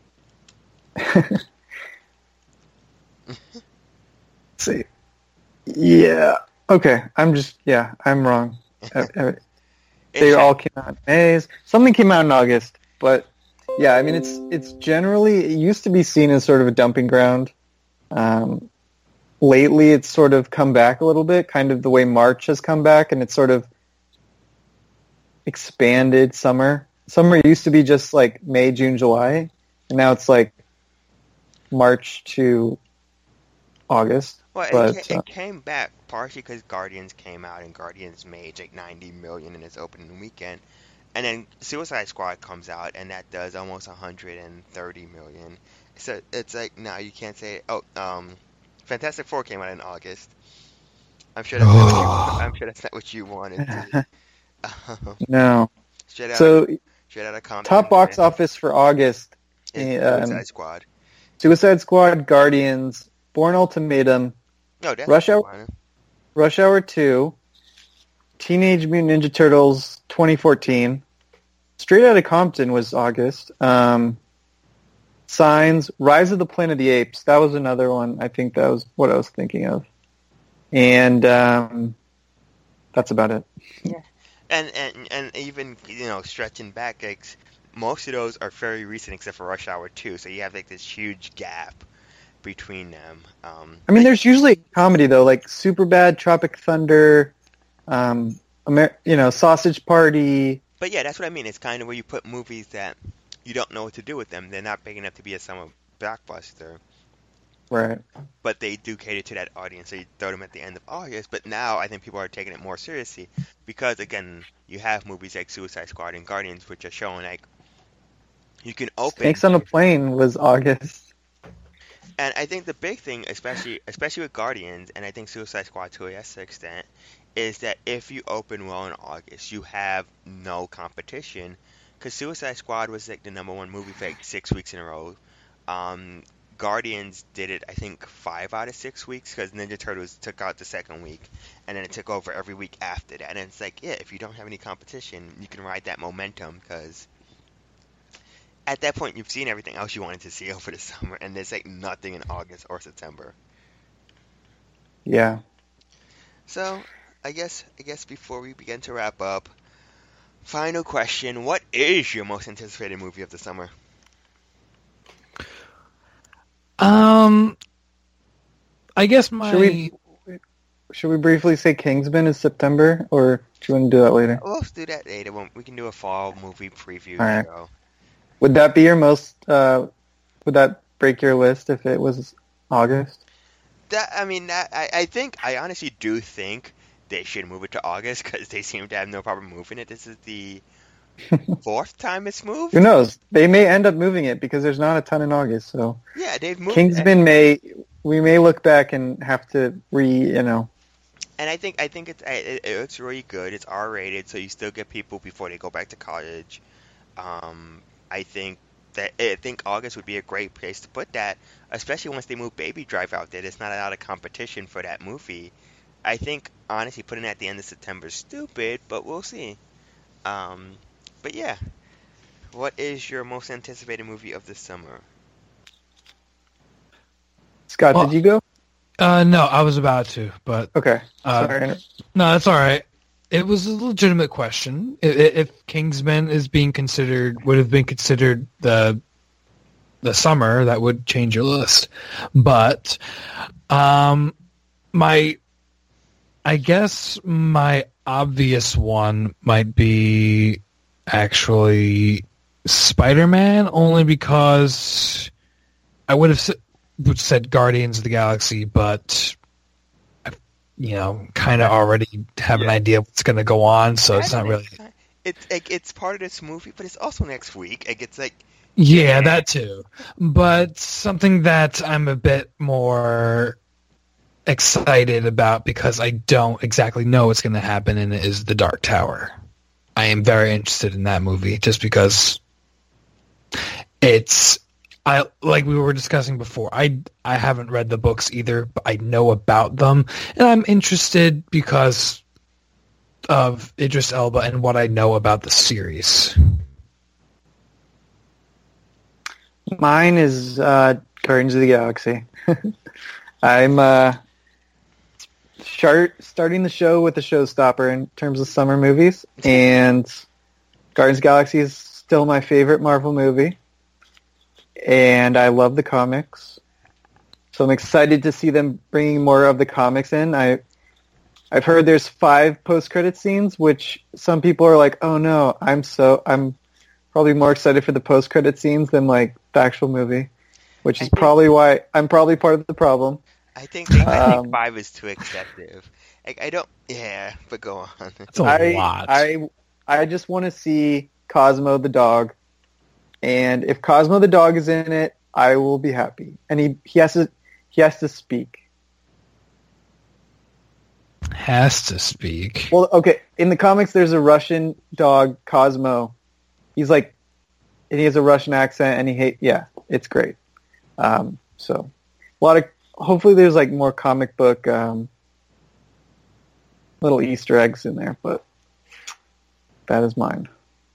Speaker 2: Let's see. Yeah. Okay, I'm just. Yeah, I'm wrong. Uh, uh, They
Speaker 1: It
Speaker 2: all
Speaker 1: had-
Speaker 2: came out in May. Something came out in August, but yeah, I mean, it's it's generally it used to be seen as sort of a dumping ground. Um, lately, it's sort of come back a little bit, kind of the way March has come back, and it's sort of expanded summer. Summer used to be just like May, June, July, and now it's like March to August.
Speaker 1: Well,
Speaker 2: but,
Speaker 1: it, ca-
Speaker 2: uh,
Speaker 1: it came back partially because Guardians came out, and Guardians made like ninety million in its opening weekend, and then Suicide Squad comes out, and that does almost one hundred thirty million. So it's like now you can't say, oh, um, Fantastic Four came out in August. I'm sure that's not what you, I'm sure that's not what you wanted. To, um,
Speaker 2: No.
Speaker 1: straight out,
Speaker 2: So
Speaker 1: straight out of Compton,
Speaker 2: top box
Speaker 1: man.
Speaker 2: office for August:
Speaker 1: It's
Speaker 2: um,
Speaker 1: Suicide Squad.
Speaker 2: Suicide Squad, Guardians, Bourne Ultimatum,
Speaker 1: No, that's
Speaker 2: Rush
Speaker 1: not
Speaker 2: Hour-
Speaker 1: one.
Speaker 2: Rush Hour two, Teenage Mutant Ninja Turtles twenty fourteen, Straight Outta Compton was August, um, Signs, Rise of the Planet of the Apes, that was another one. I think that was what I was thinking of. And um, that's about it.
Speaker 1: And, and and even, you know, stretching back, like, most of those are very recent except for Rush Hour two, so you have like this huge gap between them. Um,
Speaker 2: I mean, there's usually a comedy, though, like Superbad, Tropic Thunder, um, Amer- you know, Sausage Party.
Speaker 1: but yeah, that's what I mean. It's kind of where you put movies that you don't know what to do with them. They're not big enough to be a summer blockbuster,
Speaker 2: Right.
Speaker 1: but they do cater to that audience, so you throw them at the end of August. But now I think people are taking it more seriously because, again, you have movies like Suicide Squad and Guardians, which are showing like you can open.
Speaker 2: Snakes on a Plane was August.
Speaker 1: And I think the big thing, especially especially with Guardians, and I think Suicide Squad to a lesser extent, is that if you open well in August, you have no competition. Because Suicide Squad was like the number one movie for like six weeks in a row. Um, Guardians did it, I think, five out of six weeks because Ninja Turtles took out the second week, and then it took over every week after that. And it's like, yeah, if you don't have any competition, you can ride that momentum because at that point, you've seen everything else you wanted to see over the summer, and there's like nothing in August or September.
Speaker 2: Yeah.
Speaker 1: So, I guess I guess before we begin to wrap up, final question: what is your most anticipated movie of the summer?
Speaker 3: Um, I guess my.
Speaker 2: Should we should we briefly say Kingsman is September, or do you want to do that later?
Speaker 1: Well, let's do that later. When we can do a fall movie preview
Speaker 2: All right.
Speaker 1: show.
Speaker 2: Would that be your most? Uh, would that break your list if it was August?
Speaker 1: That I mean, that, I I think I honestly do think they should move it to August because they seem to have no problem moving it. This is the fourth time it's moved.
Speaker 2: Who knows? They may end up moving it because there's not a ton in August. So
Speaker 1: Yeah, they've moved.
Speaker 2: Kingsman may we may look back and have to re you know.
Speaker 1: And I think I think it's it, it looks really good. It's R rated, so you still get people before they go back to college. Um, I think that I think August would be a great place to put that, especially once they move Baby Drive out there. There's not a lot of competition for that movie. I think honestly putting it at the end of September is stupid, but we'll see. Um, but yeah, what is your most anticipated movie of the summer?
Speaker 2: Scott,
Speaker 3: Well-
Speaker 2: did you go?
Speaker 3: Uh, no, I was about to, but
Speaker 2: Okay.
Speaker 3: Uh,
Speaker 2: Sorry.
Speaker 3: no, that's all right. It was a legitimate question. I- i- If Kingsman is being considered, would have been considered the the summer, that would change your list. But um, my, I guess my obvious one might be actually Spider-Man, only because I would have s- would said Guardians of the Galaxy, but you know, kind of already have an
Speaker 1: Yeah.
Speaker 3: idea what's going to go on, so it's
Speaker 1: I
Speaker 3: not
Speaker 1: don't
Speaker 3: really.
Speaker 1: know. It's like it's part of this movie, but it's also next week. Like it's like
Speaker 3: Yeah,
Speaker 1: Yeah.
Speaker 3: that too. But something that I'm a bit more excited about because I don't exactly know what's going to happen in it is The Dark Tower. I am very interested in that movie just because it's I like we were discussing before. I I haven't read the books either, but I know about them, and I'm interested because of Idris Elba and what I know about the series.
Speaker 2: Mine is uh, Guardians of the Galaxy. I'm uh, start, starting the show with a showstopper in terms of summer movies, and Guardians of the Galaxy is still my favorite Marvel movie, and I love the comics. So I'm excited to see them bringing more of the comics in. I, I've heard there's five post-credit scenes, which some people are like, "Oh no, I'm so I'm." Probably more excited for the post-credit scenes than like the actual movie, which
Speaker 1: I
Speaker 2: is
Speaker 1: think-
Speaker 2: probably why I'm probably part of the problem.
Speaker 1: I think I
Speaker 2: Um,
Speaker 1: think five is too excessive. Like I don't. Yeah, but go on.
Speaker 3: That's a
Speaker 2: I,
Speaker 3: lot.
Speaker 2: I I just want to see Cosmo the dog, and if Cosmo the dog is in it, I will be happy. And he he has to he has to speak.
Speaker 3: Has to speak.
Speaker 2: Well, okay, in the comics, there's a Russian dog, Cosmo. He's like, and he has a Russian accent, and he hate. Yeah, it's great. Um, so, a lot of hopefully there's like more comic book um, little Easter eggs in there, but that is mine.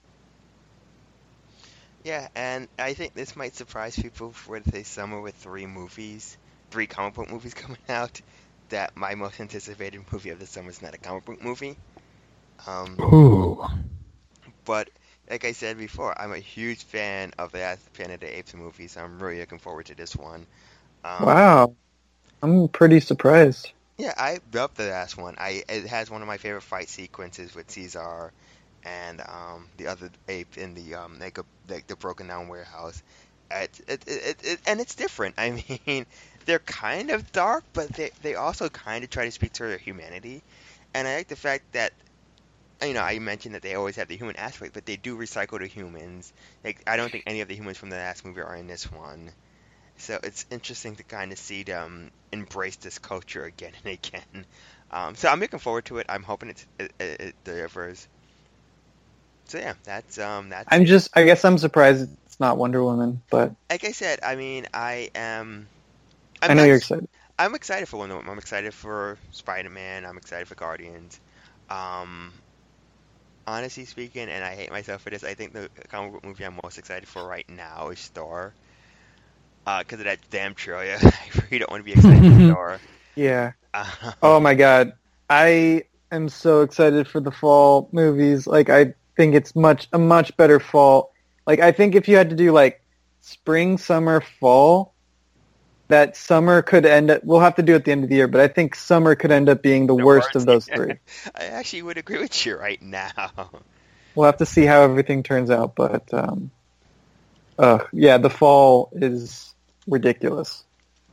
Speaker 1: Yeah, and I think this might surprise people for this summer with three movies, three comic book movies coming out. That my most anticipated movie of the summer is not a comic book movie. Um,
Speaker 3: Ooh.
Speaker 1: but like I said before, I'm a huge fan of the last Planet of the Apes movie, so I'm really looking forward to this one. Um,
Speaker 2: Wow, I'm pretty surprised.
Speaker 1: Yeah, I love the last one. I it has one of my favorite fight sequences with Caesar and um, the other ape in the um like a, like the broken down warehouse. It, it, it, it, it, and it's different. I mean, they're kind of dark, but they they also kind of try to speak to their humanity. And I like the fact that you know I mentioned that they always have the human aspect, but they do recycle the humans. Like I don't think any of the humans from the last movie are in this one. So it's interesting to kind of see them embrace this culture again and again. Um, so I'm looking forward to it. I'm hoping it's, it, it, it delivers. So yeah, that's um that's
Speaker 2: I'm
Speaker 1: it.
Speaker 2: just, I guess I'm surprised it's not Wonder Woman, but
Speaker 1: Like I said, I mean, I am.
Speaker 2: i
Speaker 1: I'm
Speaker 2: know
Speaker 1: not-
Speaker 2: you're excited.
Speaker 1: I'm excited for Wonder Woman. I'm excited for Spider-Man. I'm excited for Guardians. Um, honestly speaking, and I hate myself for this, I think the comic book movie I'm most excited for right now is Thor. Uh, because of that damn trailer. I really don't want to be excited for Thor.
Speaker 2: Yeah. Oh
Speaker 1: Um,
Speaker 2: my god. I am so excited for the fall movies. Like I think it's much a much better fall. Like I think if you had to do like spring, summer, fall, that summer could end up we'll have to do it at the end of the year, but I think summer could end up being the
Speaker 1: the
Speaker 2: worst of
Speaker 1: worst.
Speaker 2: those three.
Speaker 1: I actually would agree with you right now.
Speaker 2: We'll have to see how everything turns out, but um uh yeah, the fall is ridiculous.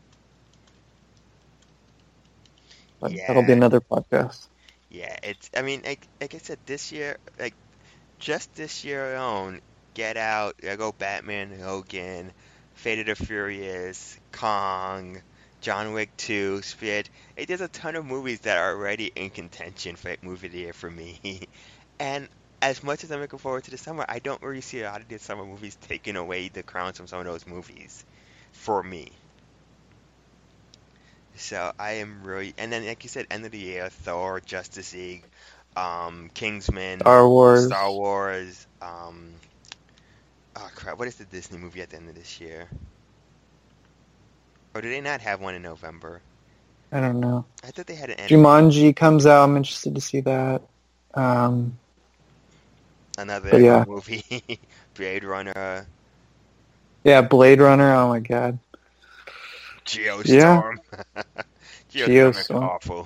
Speaker 2: But that'll be
Speaker 1: Yeah,
Speaker 2: another podcast.
Speaker 1: yeah. It's. I mean, like, like I said, this year, like just this year alone, Get Out, there go Batman, Logan, Fate of the Furious, Kong, John Wick two, Spirit. Like, there's a ton of movies that are already in contention for like, movie of the year for me. And as much as I'm looking forward to the summer, I don't really see a lot of these summer movies taking away the crowns from some of those movies for me. So I am really, and then like you said, end of the year, Thor, Justice League, um, Kingsman,
Speaker 2: Star
Speaker 1: Star
Speaker 2: Wars.
Speaker 1: Wars. Um, oh crap, what is the Disney movie at the end of this year? Or do they not have one in November?
Speaker 2: I don't know.
Speaker 1: I thought they had an animated,
Speaker 2: Jumanji comes out. I'm interested to see that. Um,
Speaker 1: another
Speaker 2: but yeah,
Speaker 1: movie, Blade Runner,
Speaker 2: yeah, Blade Runner. Oh my god. Yeah,
Speaker 1: Geostorm. Geostorm is
Speaker 2: Geostorm.
Speaker 1: awful.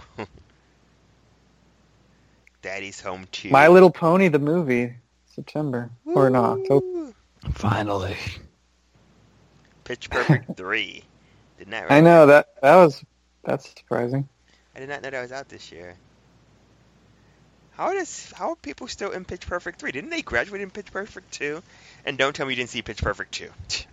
Speaker 1: Daddy's Home
Speaker 2: My
Speaker 1: two.
Speaker 2: Little Pony, the movie, September or no, October.
Speaker 1: Woo!
Speaker 3: Finally.
Speaker 1: Pitch Perfect three. Did not
Speaker 2: I
Speaker 1: realize
Speaker 2: know that that was that's surprising.
Speaker 1: I did not know that was out this year. How does how are people still in Pitch Perfect three? Didn't they graduate in Pitch Perfect two? And don't tell me you didn't see Pitch Perfect two.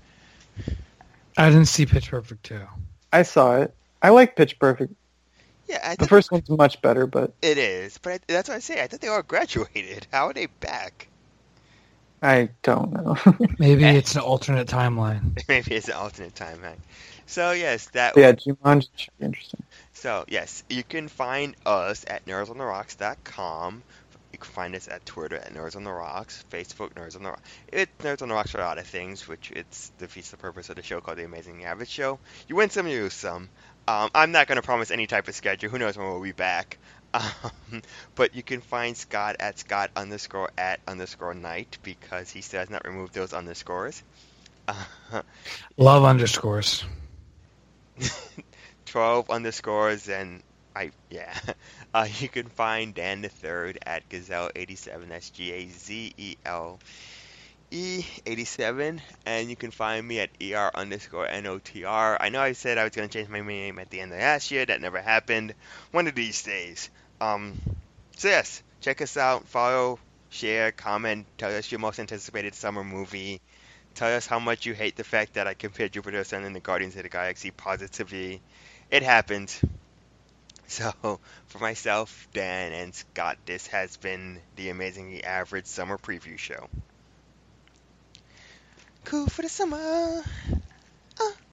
Speaker 3: I didn't see Pitch Perfect two.
Speaker 2: I saw it. I like Pitch Perfect.
Speaker 1: Yeah, I
Speaker 2: The
Speaker 1: thought
Speaker 2: first one's much better, but
Speaker 1: it is, but I, that's what I say. I thought they all graduated. How are they back?
Speaker 2: I don't know.
Speaker 3: Maybe
Speaker 1: Eh.
Speaker 3: it's an alternate timeline.
Speaker 1: Maybe it's an alternate timeline. So yes, that.
Speaker 2: yeah, Jumanji should be interesting.
Speaker 1: So yes, you can find us at nerds on the rocks dot com. You can find us at Twitter at Nerds on the Rocks, Facebook Nerds on the Rocks. It's Nerds on the Rocks for a lot of things, which it's defeats the purpose of the show called The Amazing Average Show. You win some, you lose some. Um, I'm not going to promise any type of schedule. Who knows when we'll be back? Um, but you can find Scott at Scott underscore at underscore night because he still has not removed those underscores. Uh,
Speaker 3: Love underscores.
Speaker 1: twelve underscores and I yeah. Uh, you can find Dan the Third at Gazelle eighty-seven. That's G A Z E L E eighty-seven, and you can find me at er underscore notr. I know I said I was going to change my name at the end of last year. That never happened. One of these days. Um, so yes, check us out. Follow, share, comment. Tell us your most anticipated summer movie. Tell us how much you hate the fact that I compared Jupiter, Sun, and the Guardians of the Galaxy positively. It happened. So, for myself, Dan, and Scott, this has been the Amazingly Average Summer Preview Show. Cool for the summer. Uh.